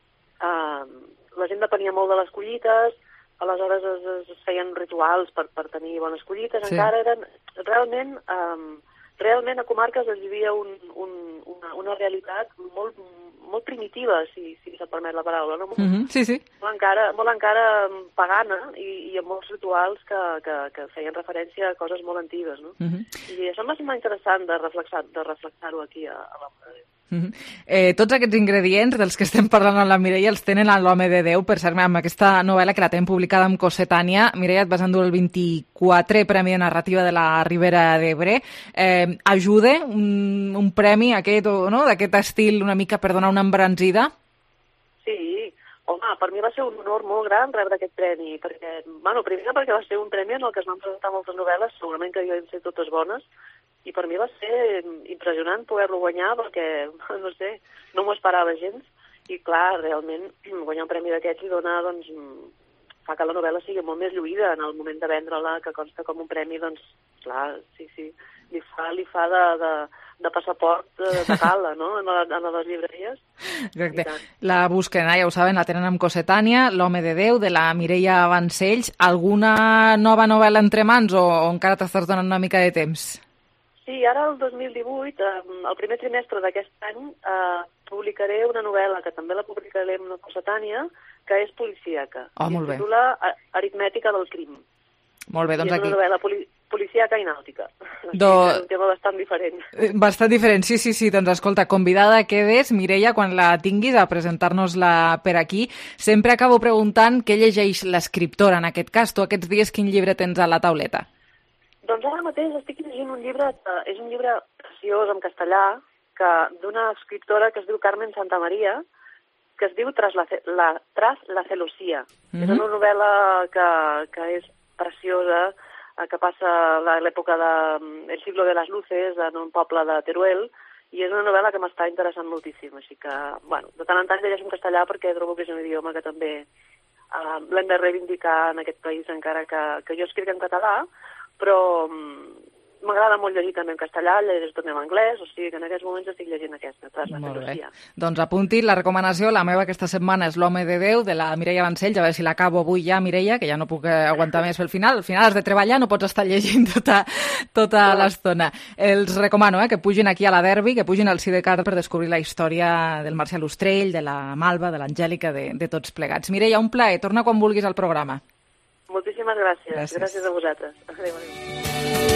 eh, la gent depenia molt de les collites, aleshores es, es feien rituals per, per tenir bones collites, sí. Encara eren realment, um, realment a comarques es vivia un, un, una, una realitat molt, molt primitiva, si, si se't permet la paraula, no? Molt, mm-hmm, sí, sí. Molt encara, molt encara pagana i, i amb molts rituals que, que, que feien referència a coses molt antigues, no? Mm-hmm. I això em va semblar interessant de reflexar, de reflexar-ho aquí a, a la Mare. Mm-hmm. Eh, tots aquests ingredients dels que estem parlant amb la Mireia els tenen a l'Home de Déu, per cert, amb aquesta novel·la que la tenim publicada amb Cossetània. Mireia, et vas endur el vint-i-quatre Premi de Narrativa de la Ribera d'Ebre. Eh, ajuda un, un premi aquest, no?, d'aquest estil una mica per donar una embranzida? Sí, home, per mi va ser un honor molt gran rebre aquest premi, perquè, bueno, primer perquè va ser un premi en el que es van presentar moltes novel·les, segurament que jo hem set totes bones, i per mi va ser impressionant poder-lo guanyar, perquè, no sé, no m'ho esperava gens, i clar, realment, guanyar un premi d'aquests li dona, doncs, fa que la novel·la sigui molt més lluïda en el moment de vendre-la, que consta com un premi, doncs, clar, sí, sí, li fa, li fa de, de, de passaport de, de gala, no?, en, la, en les llibreries. Exacte. La busquen, ja ho saben, la tenen amb Cossetània, L'home de Déu, de la Mireia Vancells. Alguna nova novel·la entre mans o, o encara t'estàs donant una mica de temps? Sí, ara el dos mil divuit, eh, el primer trimestre d'aquest any, eh, publicaré una novel·la que també la publicaré amb la Cossetània, que és policíaca. Oh, molt bé. Es titula Aritmètica del crim. Molt bé, doncs I és aquí. una novel·la poli policíaca i nàutica. Do... És un tema bastant diferent. Bastant diferent, sí, sí, sí. Doncs escolta, convidada quedes, Mireia, quan la tinguis a presentar-nos-la per aquí. Sempre acabo preguntant què llegeix l'escriptora, en aquest cas. Tu aquests dies quin llibre tens a la tauleta? Doncs ara mateix estic llegint un llibre, que és un llibre preciós en castellà, que d'una escriptora que es diu Carmen Santamaria, que es diu Tras la, la, Tras la celosía. Mm-hmm. És una novel·la que, que és preciosa, que passa a l'època del siglo de les luces en un poble de Teruel, i és una novel·la que m'està interessant moltíssim, així que, bueno, de tant en tant llegeixo en castellà perquè trobo que és un idioma que també uh, l'hem de reivindicar en aquest país, encara que, que jo escric en català, però um, m'agrada molt llegir també en castellà, llegeixo també en anglès, o sigui que en aquests moments estic llegint aquesta, Tras la celosía. Doncs apunti la recomanació, la meva aquesta setmana és L'home de Déu, de la Mireia Vancells, a veure si l'acabo avui ja, Mireia, que ja no puc aguantar més pel final. Al final has de treballar, no pots estar llegint tota, tota no. l'estona. Els recomano eh, que pugin aquí a la Derbi, que pugin al Sidecar per descobrir la història del Marcial Ostrell, de la Malva, de l'Angèlica, de, de tots plegats. Mireia, un plaer, torna quan vulguis al programa. Moltíssimes gràcies. Gràcies, gràcies a vosaltres. Adéu, adéu.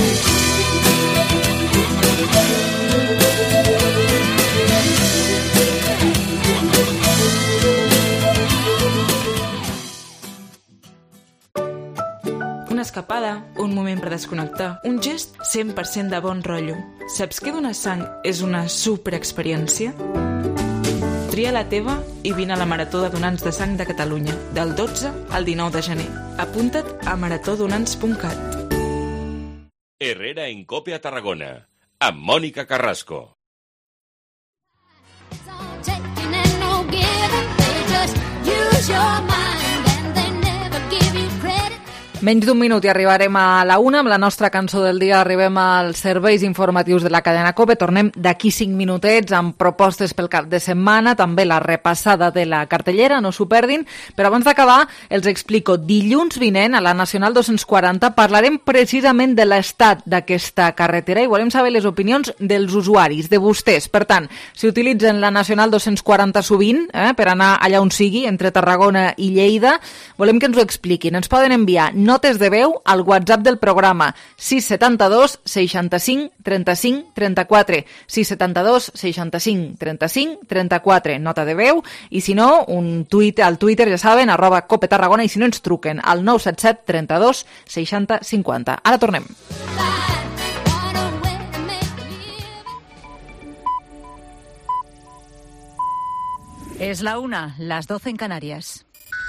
Una escapada, un moment per desconnectar, un gest cent per cent de bon rotllo. Saps que donar sang és una superexperiència? Tria la teva i vine a la Marató de Donants de Sang de Catalunya, del dotze al dinou de gener. Apunta't a marató donants punt cat. Herrera en Cope a Tarragona, amb Mònica Carrasco. Menys d'un minut i arribarem a la una. Amb la nostra cançó del dia arribem als serveis informatius de la cadena COPE. Tornem d'aquí cinc minutets amb propostes pel cap de setmana, també la repassada de la cartellera, no s'ho perdin. Però abans d'acabar, els explico. Dilluns vinent, a la Nacional dos-cents quaranta, parlarem precisament de l'estat d'aquesta carretera i volem saber les opinions dels usuaris, de vostès. Per tant, si utilitzen la Nacional dos-cents quaranta sovint, eh, per anar allà on sigui, entre Tarragona i Lleida, volem que ens ho expliquin. Ens poden enviar notes de veu al WhatsApp del programa sis setanta dos seixanta-cinc trenta-cinc trenta-quatre sis setanta dos seixanta-cinc trenta-cinc trenta-quatre, nota de veu, i si no, un tuit, al Twitter, ja saben, arroba Cope Tarragona, i si no ens truquen al nou set set trenta-dos seixanta cinquanta. Ara tornem. Es la una, las doce en Canarias.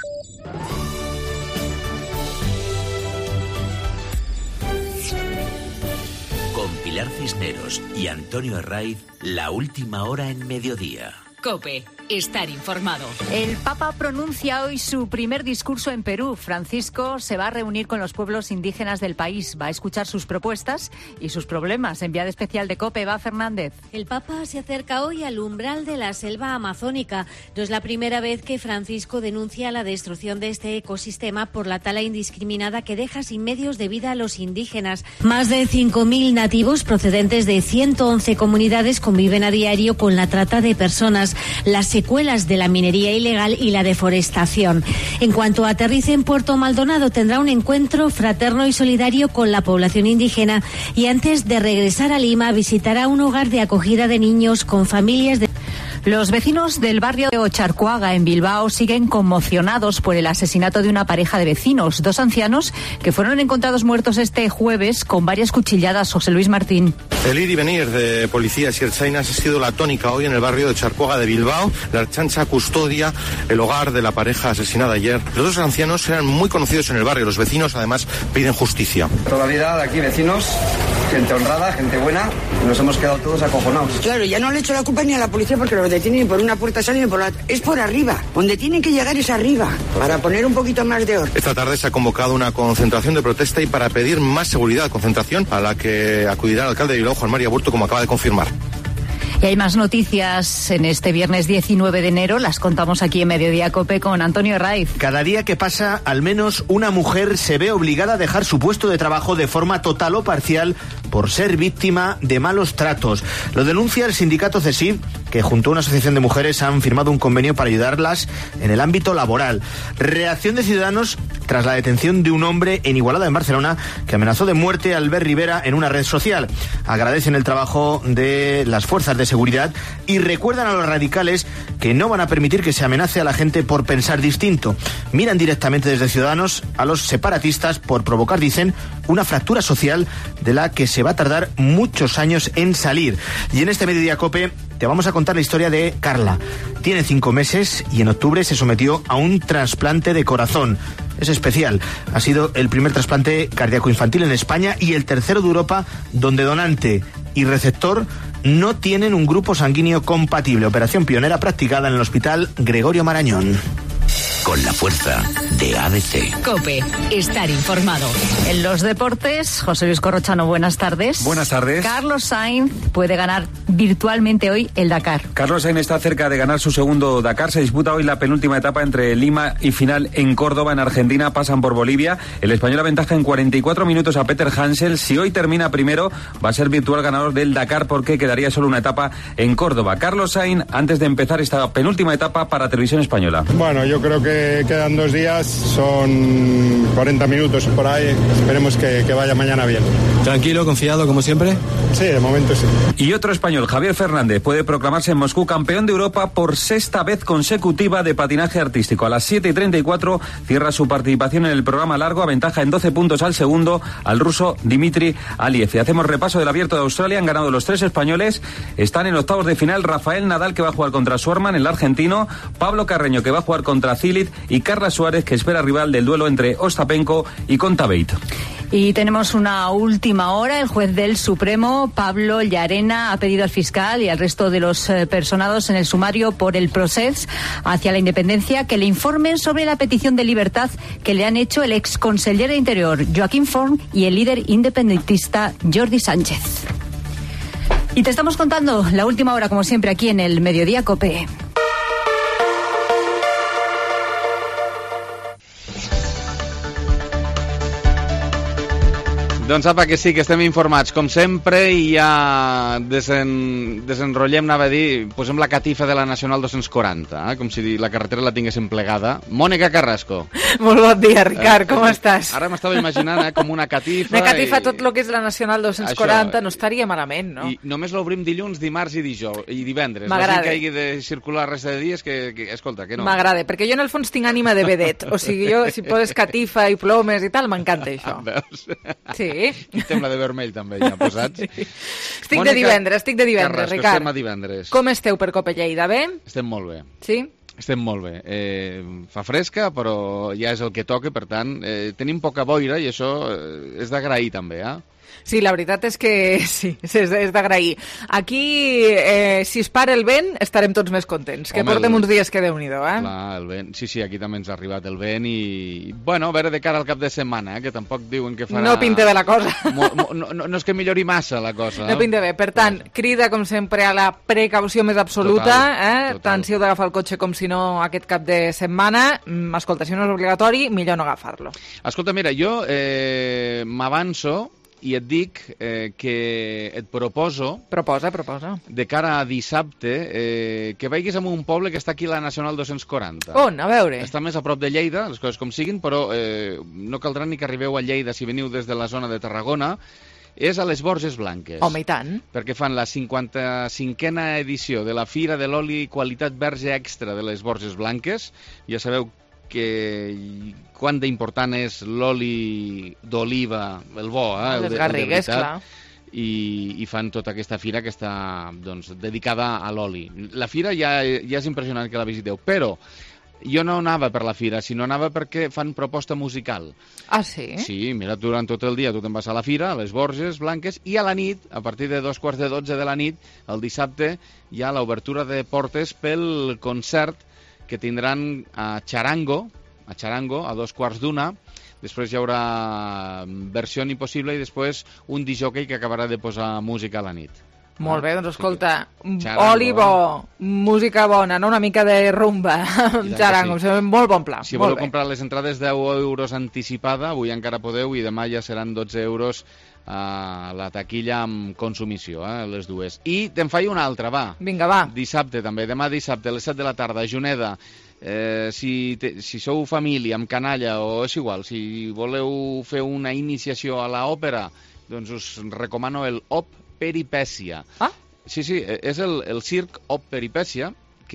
Con Pilar Cisneros y Antonio Herraiz, la última hora en mediodía. COPE. Estar informado. El Papa pronuncia hoy su primer discurso en Perú. Francisco se va a reunir con los pueblos indígenas del país. Va a escuchar sus propuestas y sus problemas. Enviada especial de COPE, Eva Fernández. El Papa se acerca hoy al umbral de la selva amazónica. No es la primera vez que Francisco denuncia la destrucción de este ecosistema por la tala indiscriminada que deja sin medios de vida a los indígenas. Más de cinco mil nativos procedentes de ciento once comunidades conviven a diario con la trata de personas. Las secuelas de la minería ilegal y la deforestación. En cuanto aterrice en Puerto Maldonado, tendrá un encuentro fraterno y solidario con la población indígena y antes de regresar a Lima visitará un hogar de acogida de niños con familias de... Los vecinos del barrio de Ocharcuaga, en Bilbao, siguen conmocionados por el asesinato de una pareja de vecinos, dos ancianos que fueron encontrados muertos este jueves con varias cuchilladas. José Luis Martín. El ir y venir de policías y ertzainas ha sido la tónica hoy en el barrio de Ocharcuaga de Bilbao. La Ertzaintza custodia el hogar de la pareja asesinada ayer. Los dos ancianos eran muy conocidos en el barrio. Los vecinos, además, piden justicia. Toda la vida de aquí, vecinos, gente honrada, gente buena, nos hemos quedado todos acojonados. Claro, ya no le echo la culpa ni a la policía porque los detienen ni por una puerta salen ni por la... Es por arriba, donde tienen que llegar es arriba, para poner un poquito más de orden. Esta tarde se ha convocado una concentración de protesta y para pedir más seguridad, concentración a la que acudirá el alcalde de Bilbao, Juan María Aburto, como acaba de confirmar. Y hay más noticias en este viernes diecinueve de enero, las contamos aquí en Mediodía COPE con Antonio Raiz. Cada día que pasa, al menos una mujer se ve obligada a dejar su puesto de trabajo de forma total o parcial por ser víctima de malos tratos. Lo denuncia el sindicato CESIF, que junto a una asociación de mujeres han firmado un convenio para ayudarlas en el ámbito laboral. Reacción de Ciudadanos tras la detención de un hombre en Igualada, en Barcelona, que amenazó de muerte a Albert Rivera en una red social. Agradecen el trabajo de las fuerzas de seguridad y recuerdan a los radicales que no van a permitir que se amenace a la gente por pensar distinto. Miran directamente desde Ciudadanos a los separatistas por provocar, dicen, una fractura social de la que se va a tardar muchos años en salir. Y en este Mediodía COPE te vamos a contar la historia de Carla. Tiene cinco meses y en octubre se sometió a un trasplante de corazón. Es especial. Ha sido el primer trasplante cardíaco infantil en España y el tercero de Europa donde donante y receptor no tienen un grupo sanguíneo compatible. Operación pionera practicada en el Hospital Gregorio Marañón. Con la fuerza de A D C. COPE, estar informado. En los deportes, José Luis Corrochano, buenas tardes. Buenas tardes. Carlos Sainz puede ganar virtualmente hoy el Dakar. Carlos Sainz está cerca de ganar su segundo Dakar. Se disputa hoy la penúltima etapa entre Lima y final en Córdoba, en Argentina. Pasan por Bolivia. El español aventaja en cuarenta y cuatro minutos a Peter Hansel. Si hoy termina primero, va a ser virtual ganador del Dakar porque quedaría solo una etapa en Córdoba. Carlos Sainz, antes de empezar esta penúltima etapa para Televisión Española. Bueno, yo creo que quedan dos días, son cuarenta minutos por ahí, esperemos que, que vaya mañana bien. Tranquilo, confiado como siempre. Sí, de momento sí. Y otro español, Javier Fernández, puede proclamarse en Moscú campeón de Europa por sexta vez consecutiva de patinaje artístico. A las siete y treinta y cuatro cierra su participación en el programa largo, aventaja en doce puntos al segundo, al ruso Dimitri Aliev. Y hacemos repaso del Abierto de Australia, han ganado los tres españoles, están en octavos de final Rafael Nadal, que va a jugar contra Schwarman, el argentino, Pablo Carreño, que va a jugar contra Cilic, y Carla Suárez, que espera rival del duelo entre Ostapenko y Kontaveit. Y tenemos una última hora. El juez del Supremo, Pablo Llarena, ha pedido al fiscal y al resto de los eh, personados en el sumario por el procés hacia la independencia que le informen sobre la petición de libertad que le han hecho el ex conseller de Interior, Joaquín Forn, y el líder independentista, Jordi Sánchez. Y te estamos contando la última hora, como siempre, aquí en el Mediodía COPE. Doncs apa, que sí, que estem informats, com sempre, i ja desen, desenrotllem, anava a dir, posem la catifa de la Nacional dos-cents quaranta, eh? Com si la carretera la tinguéssim plegada. Mònica Carrasco. Molt bon dia, Ricard, com eh, estàs? Ara m'estava imaginant eh, com una catifa... Una catifa, i... tot el que és la Nacional dos-cents quaranta, Això, no estaria malament, no? I només l'obrim dilluns, dimarts i dijous, i divendres. M'agrada. La gent que hagi de circular la resta de dies, que, que escolta, que no. M'agrada, perquè jo en el fons tinc ànima de vedet. O sigui, jo, si poses catifa i plomes i tal, m'encanta això. Veus? Sí. Tem la de vermell també ja posats. Sí. Estic Mònica, de divendres, estic de divendres, Carrasco, Ricard. Estem a divendres. Com esteu per Cope Lleida, bé? Estem molt bé. Sí? Estem molt bé. Eh, fa fresca, però ja és el que toca, per tant, eh, tenim poca boira i això eh, és d'agrair també, eh? Sí, la veritat és que sí, és, és d'agrair. Aquí, eh, si es para el vent, estarem tots més contents, que Home, portem el... uns dies que Déu-n'hi-do, eh? Clar, el vent, sí, sí, aquí també ens ha arribat el vent i, bueno, a veure de cara al cap de setmana, eh, que tampoc diuen que farà... No pinta bé la cosa. Mo, mo, no, no, no és que millori massa la cosa. No pinta bé, per tant, crida, com sempre, a la precaució més absoluta, total, eh? Total. Tant si heu d'agafar el cotxe com si no aquest cap de setmana. Mm, escolta, si no és obligatori, millor no agafar-lo. Escolta, mira, jo eh, m'avanço i et dic eh, que et proposo... Proposa, proposa. De cara a dissabte, eh, que vagis a un poble que està aquí a la Nacional dos-cents quaranta. On? A veure. Està més a prop de Lleida, les coses com siguin, però eh, no caldrà ni que arribeu a Lleida si veniu des de la zona de Tarragona. és a les Borges Blanques. Home, i tant. Perquè fan la cinquanta-cinquena edició de la Fira de l'Oli Qualitat Verge Extra de les Borges Blanques. Ja sabeu que quant d'important és l'oli d'oliva, el bo, eh? Les garrigues, clar. I, i fan tota aquesta fira que està doncs, dedicada a l'oli. La fira ja, ja és impressionant que la visiteu, però jo no anava per la fira, sinó anava perquè fan proposta musical. Ah, sí? Sí, mira, durant tot el dia tu te'n vas a la fira, a les Borges Blanques, i a la nit, a partir de dos quarts de dotze de la nit, el dissabte, hi ha l'obertura de portes pel concert que tindran a Charango, a Charango, a dos quarts d'una. Després hi haurà versió impossible i després un disjockey que acabarà de posar música a la nit. Molt bé, doncs escolta, oli bo, música bona, no? Una mica de rumba, Charango, sí. Molt bon pla. Si voleu comprar les entrades deu euros anticipada, avui encara podeu, i demà ja seran dotze euros a la taquilla amb consumició, eh, les dues. I te'n faig una altra, va. Vinga, va. Dissabte també, demà dissabte, a les set de la tarda, a Juneda. Eh, si, te, si sou família amb canalla o és igual, si voleu fer una iniciació a l'òpera, doncs us recomano el Op Peripècia. Ah? Sí, sí, és el, el circ Op Peripècia,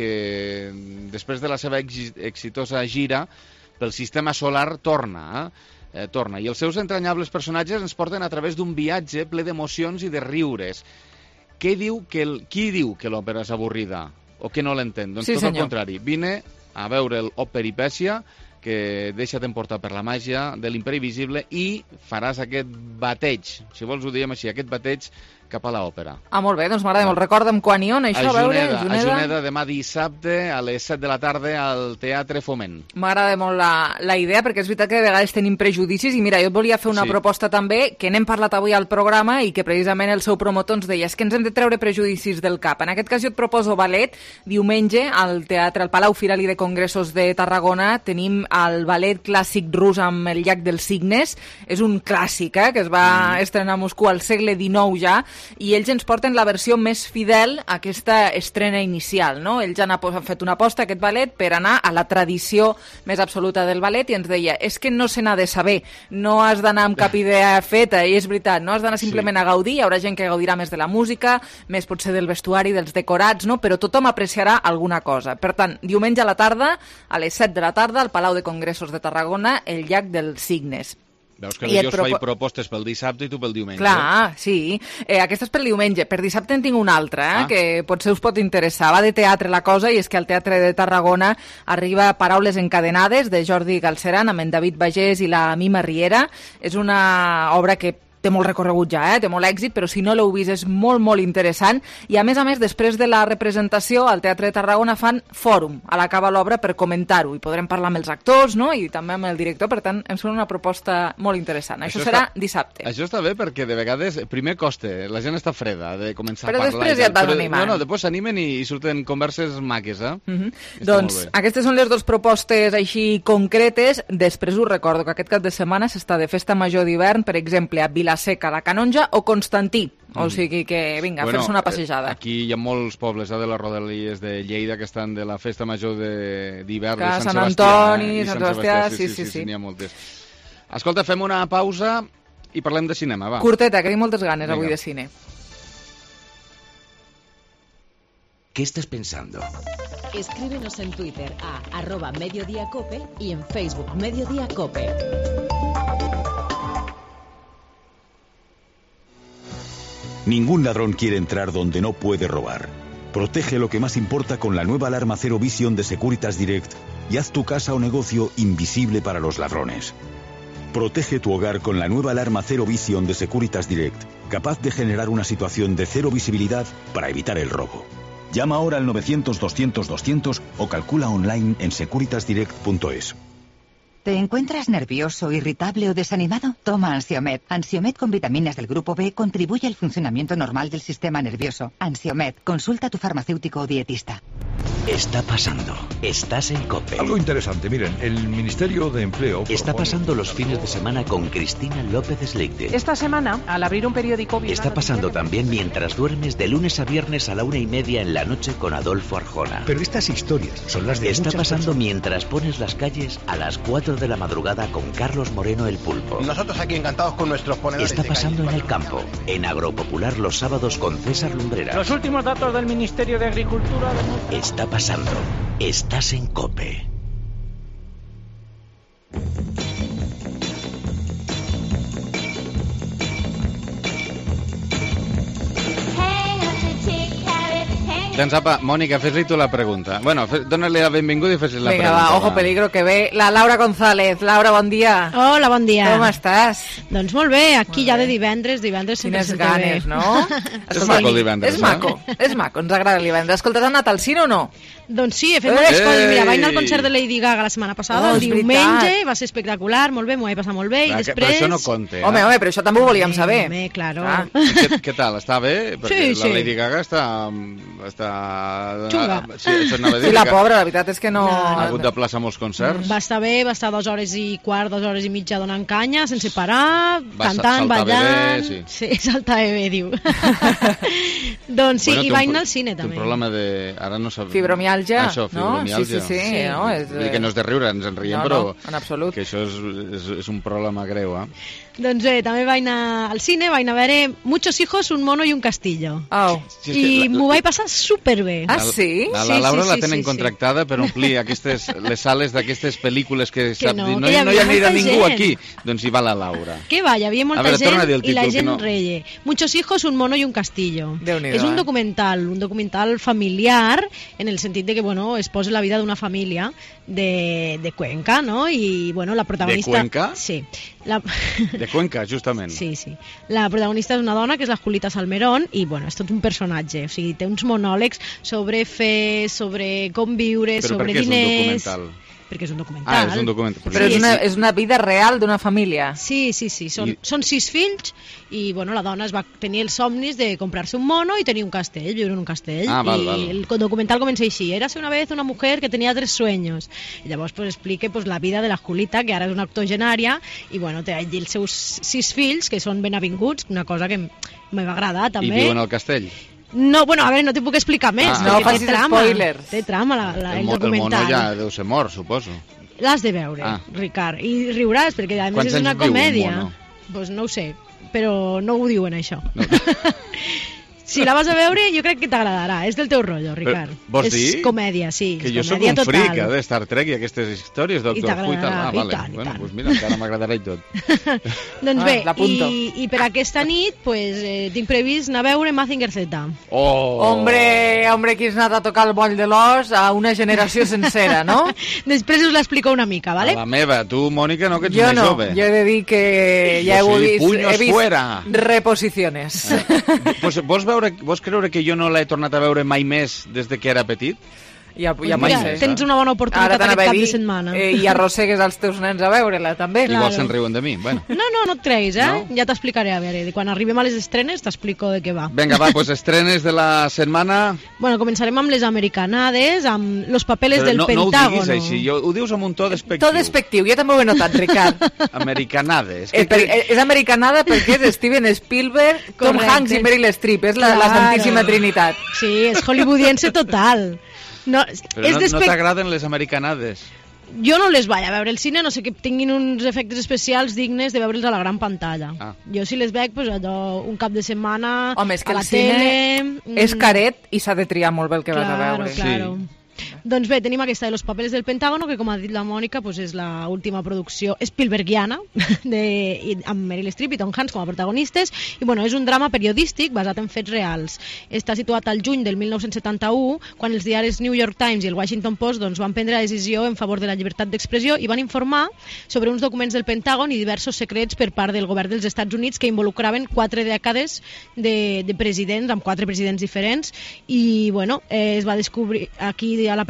que després de la seva ex, exitosa gira pel sistema solar torna, eh? Eh, torna. I els seus entranyables personatges ens porten a través d'un viatge ple d'emocions i de riures. Què diu que el, qui diu que l'òpera és avorrida? O que no l'entén? Doncs sí, tot senyor. el contrari. Vine a veure el Op Peripècia, que deixa't emportar per la màgia de l'imperi visible i faràs aquest bateig, si vols ho diem així, aquest bateig cap a l'òpera. Ah, molt bé, doncs m'agrada molt. Recorda'm quan i on, això, a, a veure, Juneda, Juneda. A Juneda, demà dissabte, a les set de la tarda, al Teatre Foment. M'agrada molt la, la idea, perquè és veritat que de vegades tenim prejudicis, i mira, jo et volia fer una Sí. proposta també, que n'hem parlat avui al programa, i que precisament el seu promotor ens deia, és que ens hem de treure prejudicis del cap. En aquest cas jo et proposo ballet. Diumenge, al Teatre, al Palau Firali de Congressos de Tarragona, tenim el ballet clàssic rus amb el llac dels cignes. És un clàssic, eh, que es va mm. estrenar a Moscou al segle dinou ja, i ells ens porten la versió més fidel a aquesta estrena inicial, no? Ells han, han fet una aposta, aquest ballet, per anar a la tradició més absoluta del ballet, i ens deia, és que no se n'ha de saber, no has d'anar amb cap idea feta, i és veritat, no has d'anar simplement sí. a gaudir, hi haurà gent que gaudirà més de la música, més potser del vestuari, dels decorats, no? Però tothom apreciarà alguna cosa. Per tant, diumenge a la tarda, a les set de la tarda, al Palau de Congressos de Tarragona, el llac dels cignes. Veus que jo us propo... faig propostes pel dissabte i tu pel diumenge. Clar, sí. Eh, aquesta és pel diumenge. Per dissabte en tinc una altra, eh, ah. que potser us pot interessar. Va de teatre la cosa, i és que al Teatre de Tarragona arriba Paraules encadenades, de Jordi Galceran, amb en David Bagés i la Mima Riera. És una obra que té molt recorregut ja, eh? Té molt èxit, però si no l'heu vist és molt, molt interessant. I a més a més, després de la representació, al Teatre de Tarragona fan fòrum a l'acabar l'obra per comentar-ho, i podrem parlar amb els actors, no? I també amb el director, per tant, ens sona una proposta molt interessant. Això, això serà està, dissabte. Això està bé perquè de vegades, primer costa, la gent està freda de començar però a parlar. Però després ja et vas animant. No, no, després s'animen i, i surten converses maques, eh? Mm-hmm. Doncs aquestes són les dues propostes així concretes. Després us recordo que aquest cap de setmana s'està de festa major d'hivern, per exemple, a Vilaseca, la Canonja o Constantí. O sigui que, vinga, bueno, fer-se una passejada. Aquí hi ha molts pobles eh, de les rodalies de Lleida que estan de la festa major d'hivern de, de Sant, Sant Sebastià. Antoni, eh, Sant, Sant Sebastià, sí, sí, sí. sí, sí, sí. N'hi ha moltes. Escolta, fem una pausa i parlem de cinema, va. Curteta, que tinc moltes ganes, venga, avui de cine. ¿Qué estás pensando? Escríbenos en Twitter a arroba mediodíacope y en Facebook Mediodía Cope. Ningún ladrón quiere entrar donde no puede robar. Protege lo que más importa con la nueva alarma Zero Vision de Securitas Direct y haz tu casa o negocio invisible para los ladrones. Protege tu hogar con la nueva alarma Zero Vision de Securitas Direct, capaz de generar una situación de cero visibilidad para evitar el robo. Llama ahora al novecientos doscientos doscientos o calcula online en securitas direct punto es. ¿Te encuentras nervioso, irritable o desanimado? Toma Ansiomed. Ansiomed con vitaminas del grupo B contribuye al funcionamiento normal del sistema nervioso. Ansiomed. Consulta a tu farmacéutico o dietista. Está pasando. Estás en COPE. Algo interesante, miren, el Ministerio de Empleo... Está pasando los fines de semana con Cristina López Sleite. Esta semana, al abrir un periódico... Está pasando también mientras duermes de lunes a viernes a la una y media en la noche con Adolfo Arjona. Pero estas historias son las de Está pasando personas. mientras pones las calles a las cuatro de la madrugada con Carlos Moreno el Pulpo. Nosotros aquí encantados con nuestros ponedores. Está pasando en el campo, en Agropopular los sábados con César Lumbreras. Los últimos datos del Ministerio de Agricultura... Está pasando. Estás en COPE. Doncs apa, Mònica, fes-li tu la pregunta. Bueno, dóna-li la benvinguda i fes-li la Venga, pregunta. va, ojo peligro que ve la Laura González. Laura, bon dia. Hola, bon dia. Com estàs? Doncs molt bé, aquí molt ja de divendres, divendres sempre Quines se té ganes, bé. no? És maco el divendres, és maco, és maco, ens agrada el divendres. Escolta, has anat al cine o no? Doncs sí, he fet moltes coses. Mira, vaig anar al concert de Lady Gaga la setmana passada, Oh, el és diumenge, veritat. va ser espectacular, molt bé, m'ho vaig passar molt bé, i Clar, que- després... Però això no compta. Home, home, però això també ho volíem saber. Home, claro. Ah, què, què tal? Està bé? Perquè Sí, la sí. Lady Gaga està... està... Xunga. Sí, això anava a dir Sí, la que pobra, la veritat és que no... ha hagut de plaçar molts concerts. Va estar bé, va estar dues hores i quart, dues hores i mitja donant canya, sense parar, Va cantant, saltar ballant... bé, sí. saltar bé, diu. Doncs sí, Bueno, i té un vaig pro- anar al cine, té un també. problema de... Ara no sab... Fibromialgia, Això, no? fibromialgia. Sí, sí, sí, no, és, Vull dir que no és de riure, ens en riem, No, però... no, en absolut. Que això és, és, és un problema greu, eh? Doncs bé, també vaig anar al cine, vaig anar a veure Muchos hijos, un mono y un castillo. Oh. Sí, és que I la- m'ho vaig passar superbé. Ah, sí? La, Sí, la Laura sí, la sí, tenen sí, sí. contractada per omplir aquestes, les sales d'aquestes pel·lícules que, sap no, dir, no, que hi hi- no hi havia anirà molta ningú gent. aquí. Doncs hi va la Laura. Què va, hi havia molta A veure, torna a dir el gent i la títol, que gent no- reie. Muchos hijos, un mono y un castillo. Déu-n'hi-do, És un eh? documental, un documental familiar en el sentit de que, bueno, es posa la vida d'una família de, de Cuenca, no? I, bueno, la protagonista... Cuenca? Sí. La... De Cuenca, justament. Sí, sí. La protagonista és una dona que és la Julita Salmerón i, bueno, és tot un personatge. O sigui, té uns monòlegs sobre fer, sobre com viure, Però per sobre què és un diners... documental? Perquè és un documental. Ah, és un documental. Però és una, és una vida real d'una família. Sí, sí, sí. Són, I- són sis fills i, bueno, la dona es va tenir els somnis de comprar-se un mono i tenir un castell, viure en un castell. Ah, val, I val. el documental comença així. Érase una vez una mujer que tenía tres sueños. I llavors pues, explica pues, la vida de la Julita, que ara és una octogenària, i, bueno, té allí els seus sis fills, que són ben avinguts, una cosa que m- me va agradar, I també. viuen al castell. No, bueno, a veure, no t'hi puc explicar més, Ah. perquè No té facis trama. spoilers. Té trama la, la, el, mo- el mono documental. ja deu ser mort, suposo. L'has de veure, Ah. Ricard. I riuràs, perquè a més Quants és una anys viu un comèdia. mono? Pues no ho sé, però no ho diuen això. No. Si la vas a veure, jo crec que t'agradarà. És del teu rotllo, Ricard. Però, vols és dir? comèdia, sí. Que és jo sóc comèdia un total. fric, eh, de Star Trek i aquestes històries, Doctor Who i tal. t'agradarà, Ah, i vale. tant, i Bueno, tant. doncs mira, encara m'agradarà i tot. Doncs Ah, bé, l'apunto. i, i per aquesta nit pues, eh, tinc previst anar a veure Mazinger Z. Oh! Hombre, hombre, qui has anat a tocar el moll de l'os a una generació sencera, no? Després us l'explico una mica, A vale? la meva, tu, Mònica, no, que ets Jo més no, jove. jo he de dir que ja Pues heu sí, vist, puños he vist fuera. reposiciones. Pues, vols, veure, vols creure que jo no l'he tornat a veure mai més des de que era petit? Ja, Pues ja mira, pot ser. tens una bona oportunitat Ara t'anava aquest a cap de dir, setmana. eh, I arrossegues els teus nens a veure-la, també. Igual se'n riuen de mi. Bueno. No, no, no et treguis, eh? No? Ja t'explicaré, a veure, quan arribem a les estrenes t'explico de què va. Vinga, va, pues estrenes de la setmana... Bueno, començarem amb les americanades, amb los papeles Però del no, no ho Pentágono. diguis així, jo, ho dius amb un to despectiu. Tot despectiu, jo també ho he notat, Ricard. Americanades. Eh, per, eh, és americanada perquè és Steven Spielberg, Tom Correcte. Hanks i Meryl Streep, és la, la Claro. santíssima trinitat. Sí, és hollywoodiense total. No, Però és no, no despec... t'agraden les americanades? Jo no les vaig a veure al cine, no sé que tinguin uns efectes especials dignes de veure'ls a la gran pantalla. Ah. Jo si les veig, pues, allò, un cap de setmana, Home, és que a la el cine tele... és mm, caret i s'ha de triar molt bé el que vas a Claro, veure. claro. Doncs bé, tenim aquesta de Los papeles del Pentágono, que com ha dit la Mònica, pues és l'última producció Spielbergiana de, i, amb Meryl Streep i Tom Hanks com a protagonistes, i bueno, és un drama periodístic basat en fets reals. Està situat al juny del mil nou-cents setanta-u, quan els diaris New York Times i el Washington Post doncs, van prendre la decisió en favor de la llibertat d'expressió i van informar sobre uns documents del Pentàgon i diversos secrets per part del govern dels Estats Units que involucraven quatre dècades de, de presidents, amb quatre presidents diferents, i bueno, eh, es va descobrir aquí a la pel·lícula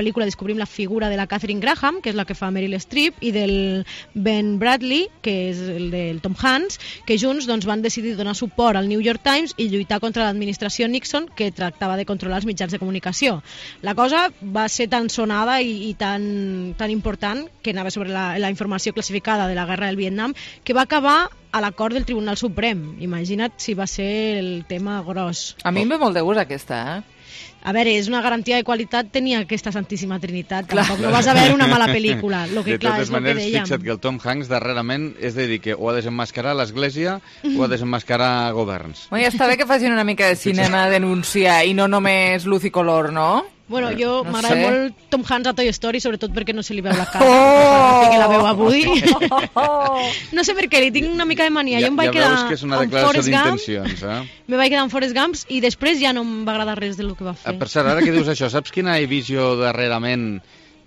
pel·lícula descobrim la figura de la Catherine Graham, que és la que fa Meryl Streep, i del Ben Bradley, que és el del Tom Hanks, que junts doncs, van decidir donar suport al New York Times i lluitar contra l'administració Nixon, que tractava de controlar els mitjans de comunicació. La cosa va ser tan sonada i, i tan, tan important, que anava sobre la, la informació classificada de la guerra del Vietnam, que va acabar a l'acord del Tribunal Suprem. Imagina't si va ser el tema gros. A mi em ve molt de gust aquesta, eh? A veure, és una garantia de qualitat tenir aquesta Santíssima Trinitat. Clar. Tampoc no vas a veure una mala pel·lícula. Lo que, de clar, totes és maneres, lo que dèiem. fixa't que el Tom Hanks darrerament és de dir que o ha de desenmascarar l'Església o ha de desenmascarar governs. Bueno, ja està bé que facin una mica de cinema de denúncia i no només luz i color, no? Bueno, jo no m'agrada sé. molt Tom Hanks a Toy Story, sobretot perquè no se li veu la cara. Oh! Que la veu a Woody. No sé per què, li tinc una mica de mania. Ja, jo em vaig ja quedar veus que és una amb declaració Forrest Gump, d'intencions, eh? me vaig quedar amb Forrest Gump i després ja no em va agradar res del que va fer. Per cert, ara que dius això, saps quina he vist jo darrerament?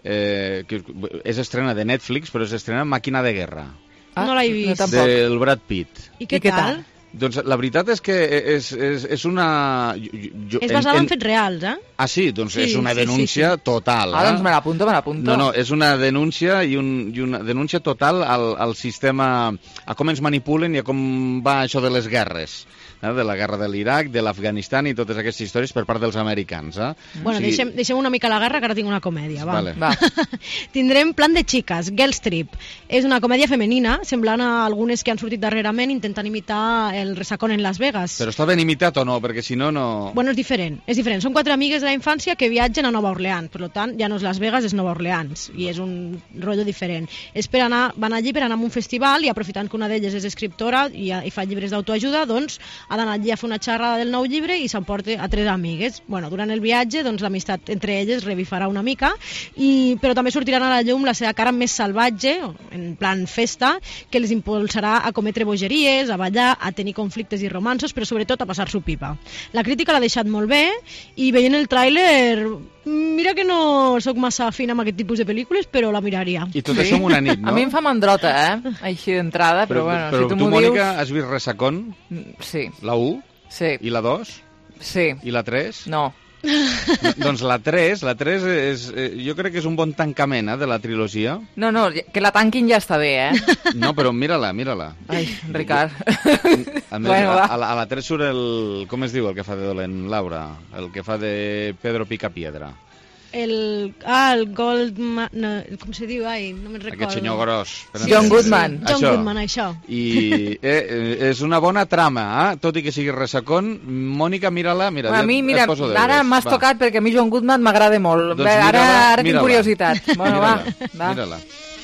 Eh, que és estrena de Netflix, però és estrena Màquina de Guerra. Ah, no l'he vist. No, del Brad Pitt. I què, I què tal? tal? Doncs la veritat és que és, és, és una... Jo, és basada en, en fets reals, eh? Ah, sí? Doncs sí, és una sí, denúncia sí, sí. total. Ah, eh? doncs me l'apunto, me l'apunto. No, no, és una denúncia i, un, i una denúncia total al, al sistema, a com ens manipulen i a com va això de les guerres. Eh? De la guerra de l'Iraq, de l'Afganistan i totes aquestes històries per part dels americans. Eh? Bueno, o sigui... deixem, deixem una mica la guerra, que ara tinc una comèdia. Va. Vale. Va. Tindrem Plan de Chicas, Girls Trip. És una comèdia femenina, semblant a algunes que han sortit darrerament intentant imitar el Resacón en Las Vegas. Però està ben imitat o no? Perquè si no, no... Bueno, és diferent. És diferent. Són quatre amigues de la infància que viatgen a Nova Orleans. Per tant, ja no és Las Vegas, és Nova Orleans. I és un rotllo diferent. És per anar, van allí per anar a un festival i aprofitant que una d'elles és escriptora i, i fa llibres d'autoajuda, doncs ha d'anar allí a fer una xerrada del nou llibre i s'emporta a tres amigues. Bueno, durant el viatge, doncs l'amistat entre elles revifarà una mica, i, però també sortiran a la llum la seva cara més salvatge, en plan festa, que les impulsarà a cometre bogeries, a ballar, a tenir conflictes i romanços, però sobretot a passar-s'ho pipa. La crítica l'ha deixat molt bé i veient el tràiler, mira que no sóc massa fina amb aquest tipus de pel·lícules, però la miraria. I tot sí? Això en una nit, no? A mi em fa mandrota, eh? Així d'entrada, però, però bueno, però si tu, tu m'ho Mònica, dius... has vist Resacón? Sí. La u? Sí. I la dos? Sí. I la tres? No. No, doncs la tres, la tres és, eh, jo crec que és un bon tancament eh, de la trilogia. No, no, que la tanquin ja està bé, eh? No, però mira-la, mira-la. Ai, Ricard. A, més, bueno, a, a, la, a la tres surt el... Com es diu el que fa de dolent? Laura. El que fa de Pedro Picapiedra. El... Ah, el Goldman... No, com se diu? Ai, no me'n recordo. Aquest senyor gros. Sí. John Goodman. John això. Goodman, això. I eh, eh, és una bona trama, eh? Tot i que sigui Resacón. Mònica, mira-la. Mira, a mi, mira, ara m'has tocat perquè a mi John Goodman m'agrada molt. Doncs ara ara tinc curiositat. Bueno, va, va. Mira-la.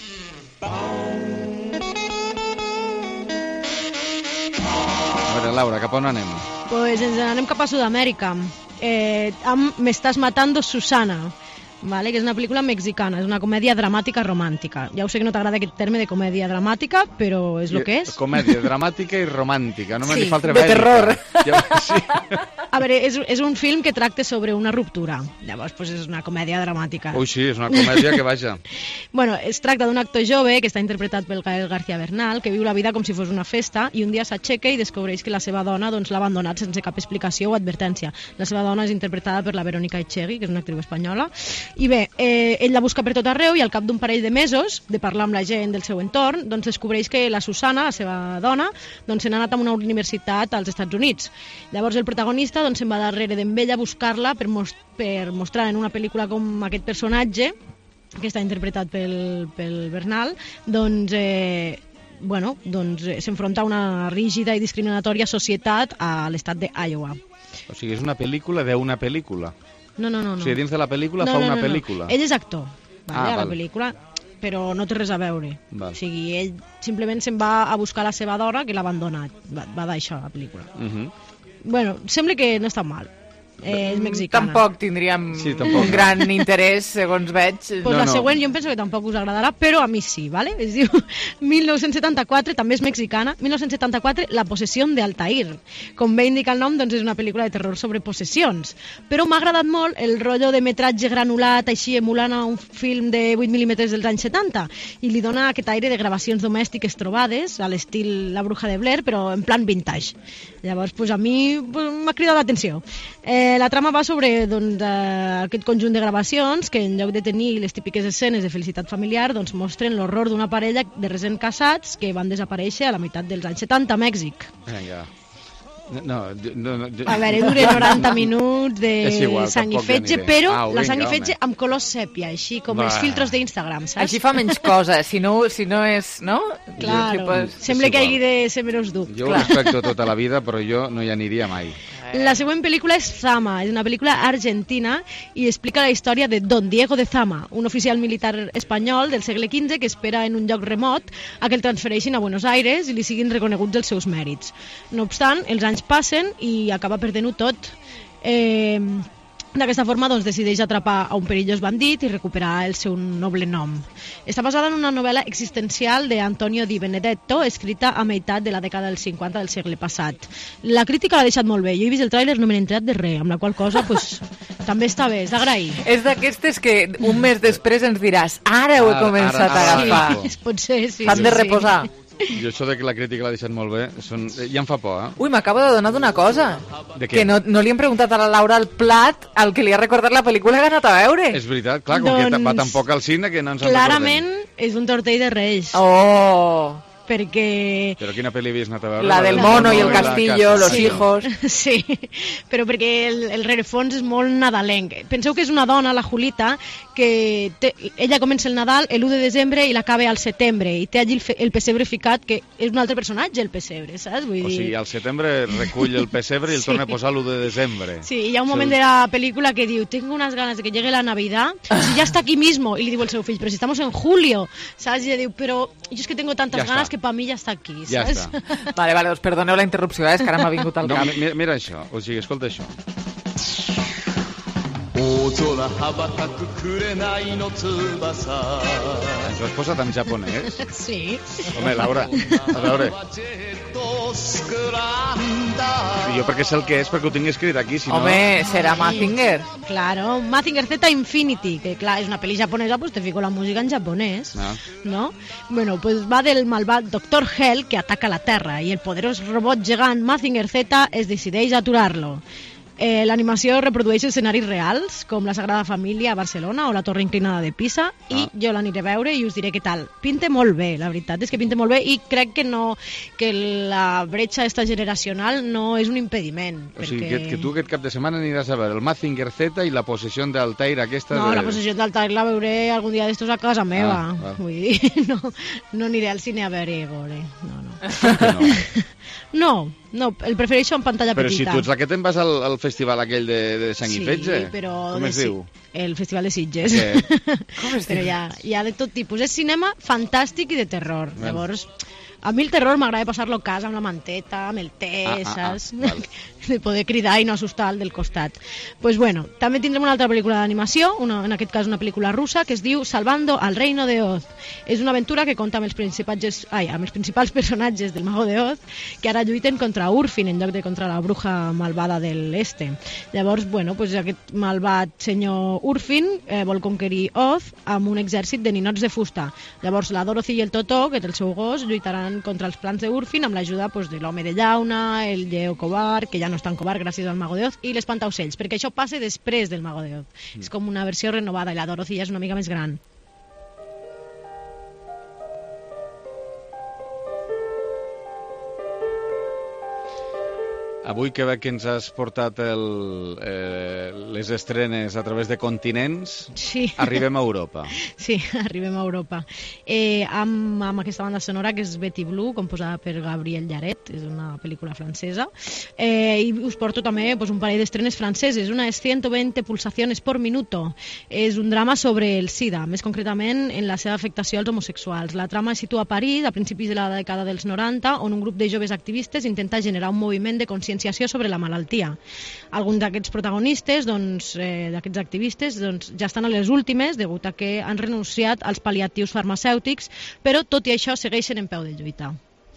A veure, Laura, cap on anem? Pues ens anem cap a Sud-amèrica. Eh, amb M'estàs matando, Susana. Vale, que és una pel·lícula mexicana, és una comèdia dramàtica romàntica. Ja ho sé que no t'agrada aquest terme de comèdia dramàtica, però és el que és. Comèdia dramàtica i romàntica, no me sí, li falta de terror. Ja, sí. A veure, és, és un film que tracta sobre una ruptura. Llavors, pues, és una comèdia dramàtica. Ui, sí, és una comèdia que vaja. Bueno, es tracta d'un actor jove que està interpretat pel Gael García Bernal, que viu la vida com si fos una festa i un dia s'aixeca i descobreix que la seva dona doncs, l'ha abandonat sense cap explicació o advertència. La seva dona és interpretada per la Verónica Echegui, que és una actriu espanyola. I bé, eh, ell la busca per tot arreu i al cap d'un parell de mesos de parlar amb la gent del seu entorn, doncs descobreix que la Susana, la seva dona, doncs se n'ha anat a una universitat als Estats Units. Llavors el protagonista doncs, se'n va darrere d'ella a buscar-la per, most per mostrar en una pel·lícula com aquest personatge, que està interpretat pel, pel Bernal, doncs... Eh, bueno, doncs s'enfronta a una rígida i discriminatòria societat a l'estat d'Iowa. O sigui, és una pel·lícula d'una pel·lícula. No, no, no, no. O sigui, dins de la pel·lícula no, fa no, una no, no. pel·lícula. Ell és actor, vale, ah, a la val. pel·lícula, però no té res a veure. Val. O sigui, ell simplement se'n va a buscar la seva dona que l'ha abandonat. Va, va d'això, la pel·lícula. Uh -huh. Bueno, sembla que no està mal. Eh, és mexicana. Tampoc tindríem sí, tampoc, un no. gran interès, segons veig. Pues no, la no. següent jo em penso que tampoc us agradarà, però a mi sí, ¿vale? Es diu mil nou-cents setanta-quatre, també és mexicana, mil nou-cents setanta-quatre, La possessió d'Altair. Com bé indica el nom, doncs és una pel·lícula de terror sobre possessions. Però m'ha agradat molt el rotllo de metratge granulat, així emulant a un film de vuit mil·límetres dels anys setanta, i li dona aquest aire de gravacions domèstiques trobades, a l'estil La bruja de Blair, però en plan vintage. Llavors, pues, a mi pues, m'ha cridat l'atenció. Eh, Eh, la trama va sobre doncs, eh, aquest conjunt de gravacions que en lloc de tenir les típiques escenes de felicitat familiar doncs, mostren l'horror d'una parella de recent casats que van desaparèixer a la meitat dels anys setanta a Mèxic. Vinga. No, no, no, a veure, dura noranta minuts de igual, sang i fetge, aniré. però ah, la vinga, sang i fetge home. amb color sèpia, així com Va. els filtros d'Instagram, saps? Així fa menys cosa, si no, si no és... No? Claro, pues... sembla que hagi de ser menys dur. Jo ho respecto tota la vida, però jo no hi aniria mai. La següent pel·lícula és Zama, és una pel·lícula argentina i explica la història de Don Diego de Zama, un oficial militar espanyol del segle quinze que espera en un lloc remot a que el transfereixin a Buenos Aires i li siguin reconeguts els seus mèrits. No obstant, els anys passen i acaba perdent-ho tot. Eh... D'aquesta forma doncs, decideix atrapar a un perillós bandit i recuperar el seu noble nom. Està basada en una novel·la existencial d'Antonio Di Benedetto, escrita a meitat de la dècada dels cinquanta del segle passat. La crítica l'ha deixat molt bé. Jo he vist el tràiler, no me n'he enterat de res, amb la qual cosa pues, també està bé, és d'agrair. És d'aquestes que un mes després ens diràs ara ho he començat ara, a agafar. Sí, pot ser, sí. S'han sí, de sí. reposar. Jo això de que la crítica l'ha deixat molt bé, són... ja em fa por, eh? Ui, m'acabo de donar d'una cosa. De què? Que no, no li hem preguntat a la Laura el plat al que li ha recordat la pel·lícula que ha anat a veure. És veritat, clar, com Doncs... que va tan poc al cine que no ens en Clarament recordem. és un tortell de Reis. Oh... perquè... Però quina pel·li havies anat a veure? La del mono i el castillo, los sí. hijos... Sí, però perquè el, el rerefons és molt nadalenc. Penseu que és una dona, la Julita, que té, ella comença el Nadal l'u de desembre i l'acaba al setembre, i té allí el, fe, el pessebre ficat, que és un altre personatge, el pessebre, saps? Vull o dir... sigui, al setembre recull el pessebre i el Sí. torna a posar l'u de desembre. Sí, hi ha un moment de la pel·lícula que diu tengo unas ganas de que llegue la Navidad, si ya está aquí mismo, i li diu el seu fill, però si estamos en julio, saps? I ella diu, però jo és que tengo tantas Ja ganas està. que para mí ya está aquí, Ja saps? està. Vale, vale, us perdoneu la interrupció, eh? És que ara m'ha vingut al No, cap. mira, mira això, o sigui, escolta això. 大空羽ばたく紅の翼 Ens ho has posat en japonès? Sí. Home, Laura, a veure. Jo perquè sé el que és, perquè ho tinc escrit aquí, si no... Home, serà Mazinger. Claro, Mazinger Z Infinity, que clar, és una pel·li japonesa, pues te fico la música en japonès, Ah. ¿no? Bueno, pues va del malvat doctor Hell que ataca la Terra i el poderós robot gegant Mazinger Z es decideix aturar-lo. Eh, L'animació reprodueix escenaris reals, com la Sagrada Família a Barcelona o la Torre Inclinada de Pisa, i Ah. jo l'aniré a veure i us diré què tal. Pinta molt bé, la veritat és que pinta molt bé, i crec que no que la bretxa esta generacional no és un impediment. O sigui, perquè... que, que tu aquest cap de setmana aniràs a veure el Mazinger Z i la possessió d'Altair aquesta... No, de... la possessió d'Altair la veuré algun dia d'estos a casa meva. Ah, val. Vull dir, no, no aniré al cine a veure Gore. No, no. Que no? No, no, el prefereixo en pantalla Però si petita. tu ets la que te'n vas al, al festival aquell de, de sang i fetge. Sí, però... Com de es si- diu? El Festival de Sitges. Què? Com es Però diu? hi ha, hi ha de tot tipus. És cinema fantàstic i de terror. Val. Llavors, a mi el terror m'agrada passar-lo a casa amb la manteta, amb el té, Ah, ah, ah, saps? val. De poder cridar i no assustar el del costat. Pues bueno, també tindrem una altra pel·lícula d'animació, una, en aquest cas una pel·lícula russa, que es diu Salvando al Reino de Oz. És una aventura que compta amb els principals, ai, amb els principals personatges del Mago de Oz, que ara lluiten contra Urfin en lloc de contra la bruja malvada de l'Este. Llavors, bueno, pues aquest malvat senyor Urfin eh, vol conquerir Oz amb un exèrcit de ninots de fusta. Llavors la Dorothy i el Totó, que té el seu gos, lluitaran contra els plans d'Urfin amb l'ajuda pues, de l'home de llauna, el lleó covard, que ja no és tan covard gràcies al Mago de Oz, i l'espantaocells, perquè això passa després del Mago de Oz. Mm. És com una versió renovada, i la Dorothy ja és una mica més gran. Avui que veig que ens has portat el, eh, les estrenes a través de continents, Sí. arribem a Europa. Sí, arribem a Europa. Eh, amb, amb aquesta banda sonora que és Betty Blue, composada per Gabriel Yaret, és una pel·lícula francesa. Eh, I us porto també pues, un parell d'estrenes franceses. Una és ciento veinte pulsaciones por minuto. És un drama sobre el SIDA, més concretament en la seva afectació als homosexuals. La trama es situa a París a principis de la dècada dels noranta, on un grup de joves activistes intenta generar un moviment de conscienciació sobre la malaltia. Alguns d'aquests protagonistes, doncs, eh, d'aquests activistes, doncs, ja estan a les últimes, degut a que han renunciat als pal·liatius farmacèutics, però tot i això segueixen en peu de lluita.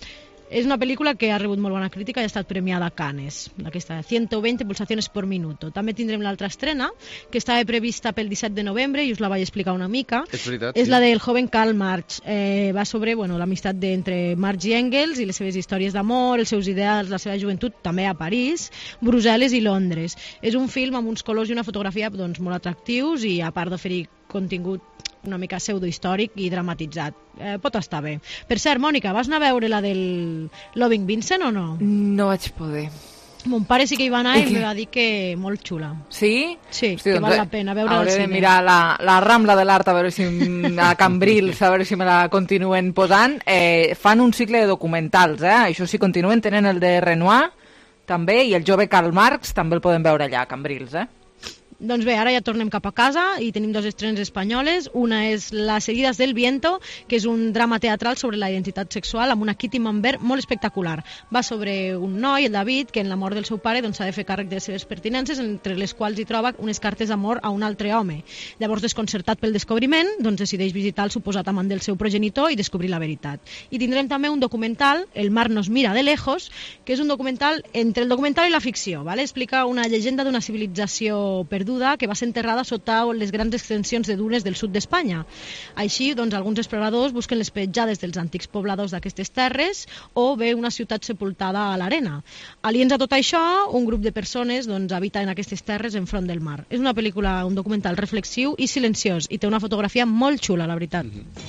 És una pel·lícula que ha rebut molt bona crítica i ha estat premiada a Cannes, d'aquesta ciento veinte pulsaciones por minuto. També tindrem l'altra estrena, que estava prevista pel disset de novembre i us la vaig explicar una mica. És veritat, És sí. la del joven Karl Marx. Eh, va sobre bueno, l'amistat entre Marx i Engels i les seves històries d'amor, els seus ideals, la seva joventut, també a París, Brussel·les i Londres. És un film amb uns colors i una fotografia doncs, molt atractius i a part d'oferir contingut una mica pseudohistòric i dramatitzat. Eh, pot estar bé. Per cert, Mònica, vas anar a veure la del Loving Vincent o no? No vaig poder. Mon pare sí que hi va anar i, I i que... em va dir que molt xula. Sí? Sí, Hosti, que doncs, val la pena veure al hauré cine. de mirar la, la Rambla de l'Art a veure si a Cambrils, a veure si me la continuen posant. Eh, fan un cicle de documentals, eh? Això sí, continuen tenen el de Renoir també, i el jove Karl Marx també el podem veure allà a Cambrils, eh? Doncs bé, ara ja tornem cap a casa i tenim dos estrenes espanyoles. Una és Las heridas del viento, que és un drama teatral sobre la identitat sexual amb una Kitty Manvert molt espectacular. Va sobre un noi, el David, que en la mort del seu pare doncs, s'ha de fer càrrec de les seves pertinences, entre les quals hi troba unes cartes d'amor a un altre home. Llavors, desconcertat pel descobriment, doncs, decideix visitar el suposat amant del seu progenitor i descobrir la veritat. I tindrem també un documental, El mar nos mira de lejos, que és un documental entre el documental i la ficció. ¿vale? Explica una llegenda d'una civilització perduda que va ser enterrada sota les grans extensions de dunes del sud d'Espanya. Així, doncs, alguns exploradors busquen les petjades dels antics pobladors d'aquestes terres o bé una ciutat sepultada a l'arena. Aliens a tot això, un grup de persones doncs, habita en aquestes terres enfront del mar. És una pel·lícula, un documental reflexiu i silenciós i té una fotografia molt xula, la veritat.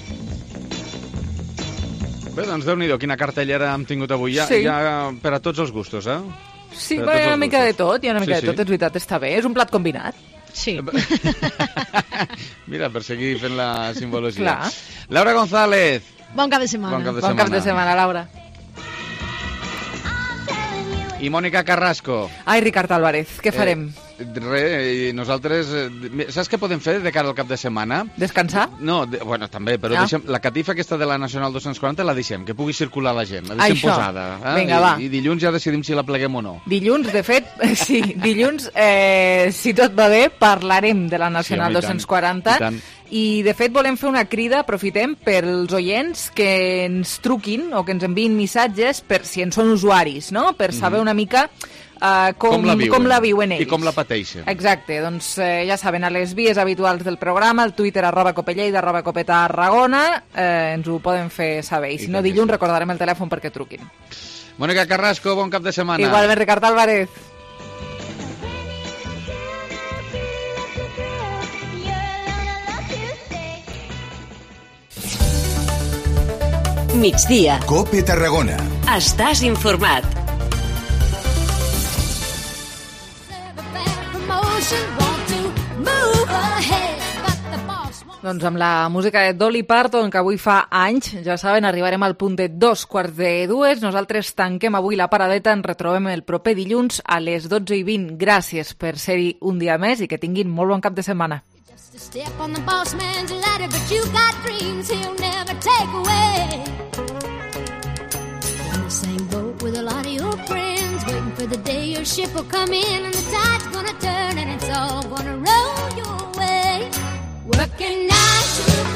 Bé, doncs Déu-n'hi-do, quina cartellera hem tingut avui. Ja, Sí. ja per a tots els gustos, eh? Sí, Per a però hi tots ha una els mica de gustos. tot, hi ha una mica Sí, de tot, sí. és veritat, està bé. És un plat combinat. Sí. Mira, per seguir fent la simbologia. Clar. Laura González. Bon cap de setmana. Bon cap de Bon cap de setmana, Laura. I Mònica Carrasco. Ai, Ricard Álvarez, què farem? Eh, re, i nosaltres... Eh, saps què podem fer de cara al cap de setmana? Descansar? No, de, bueno, també, però Ah. deixem, la catifa aquesta de la Nacional dos-cents quaranta la deixem, que pugui circular la gent, la deixem Això. posada. Eh? Vinga, I, va. I dilluns ja decidim si la pleguem o no. Dilluns, de fet, sí, dilluns, eh, si tot va bé, parlarem de la Nacional Sí, home, i tant, dos-cents quaranta. i tant. I, de fet, volem fer una crida, aprofitem, per als oients que ens truquin o que ens enviïn missatges per si en són usuaris, no? Per saber Mhm. una mica uh, com, Com la viuen. com la viuen ells. I com la pateixen. Exacte, doncs eh, ja saben, a les vies habituals del programa, el Twitter arroba copelleida, arroba copeta Tarragona, eh, ens ho poden fer saber. I si I no, tant que dilluns sí. recordarem el telèfon perquè truquin. Mònica Carrasco, bon cap de setmana. Igualment, Ricard Álvarez. Migdia. Cope Tarragona. Estàs informat. Doncs amb la música de Dolly Parton, que avui fa anys, ja saben, arribarem al punt de dos quarts de dues. Nosaltres tanquem avui la paradeta, ens retrobem el proper dilluns a les dotze i vint. Gràcies per ser-hi un dia més i que tinguin molt bon cap de setmana. Step on the boss man's ladder, but you got dreams he'll never take away. In the same boat with a lot of your friends, waiting for the day your ship will come in and the tide's gonna turn and it's all gonna roll your way. Working nine to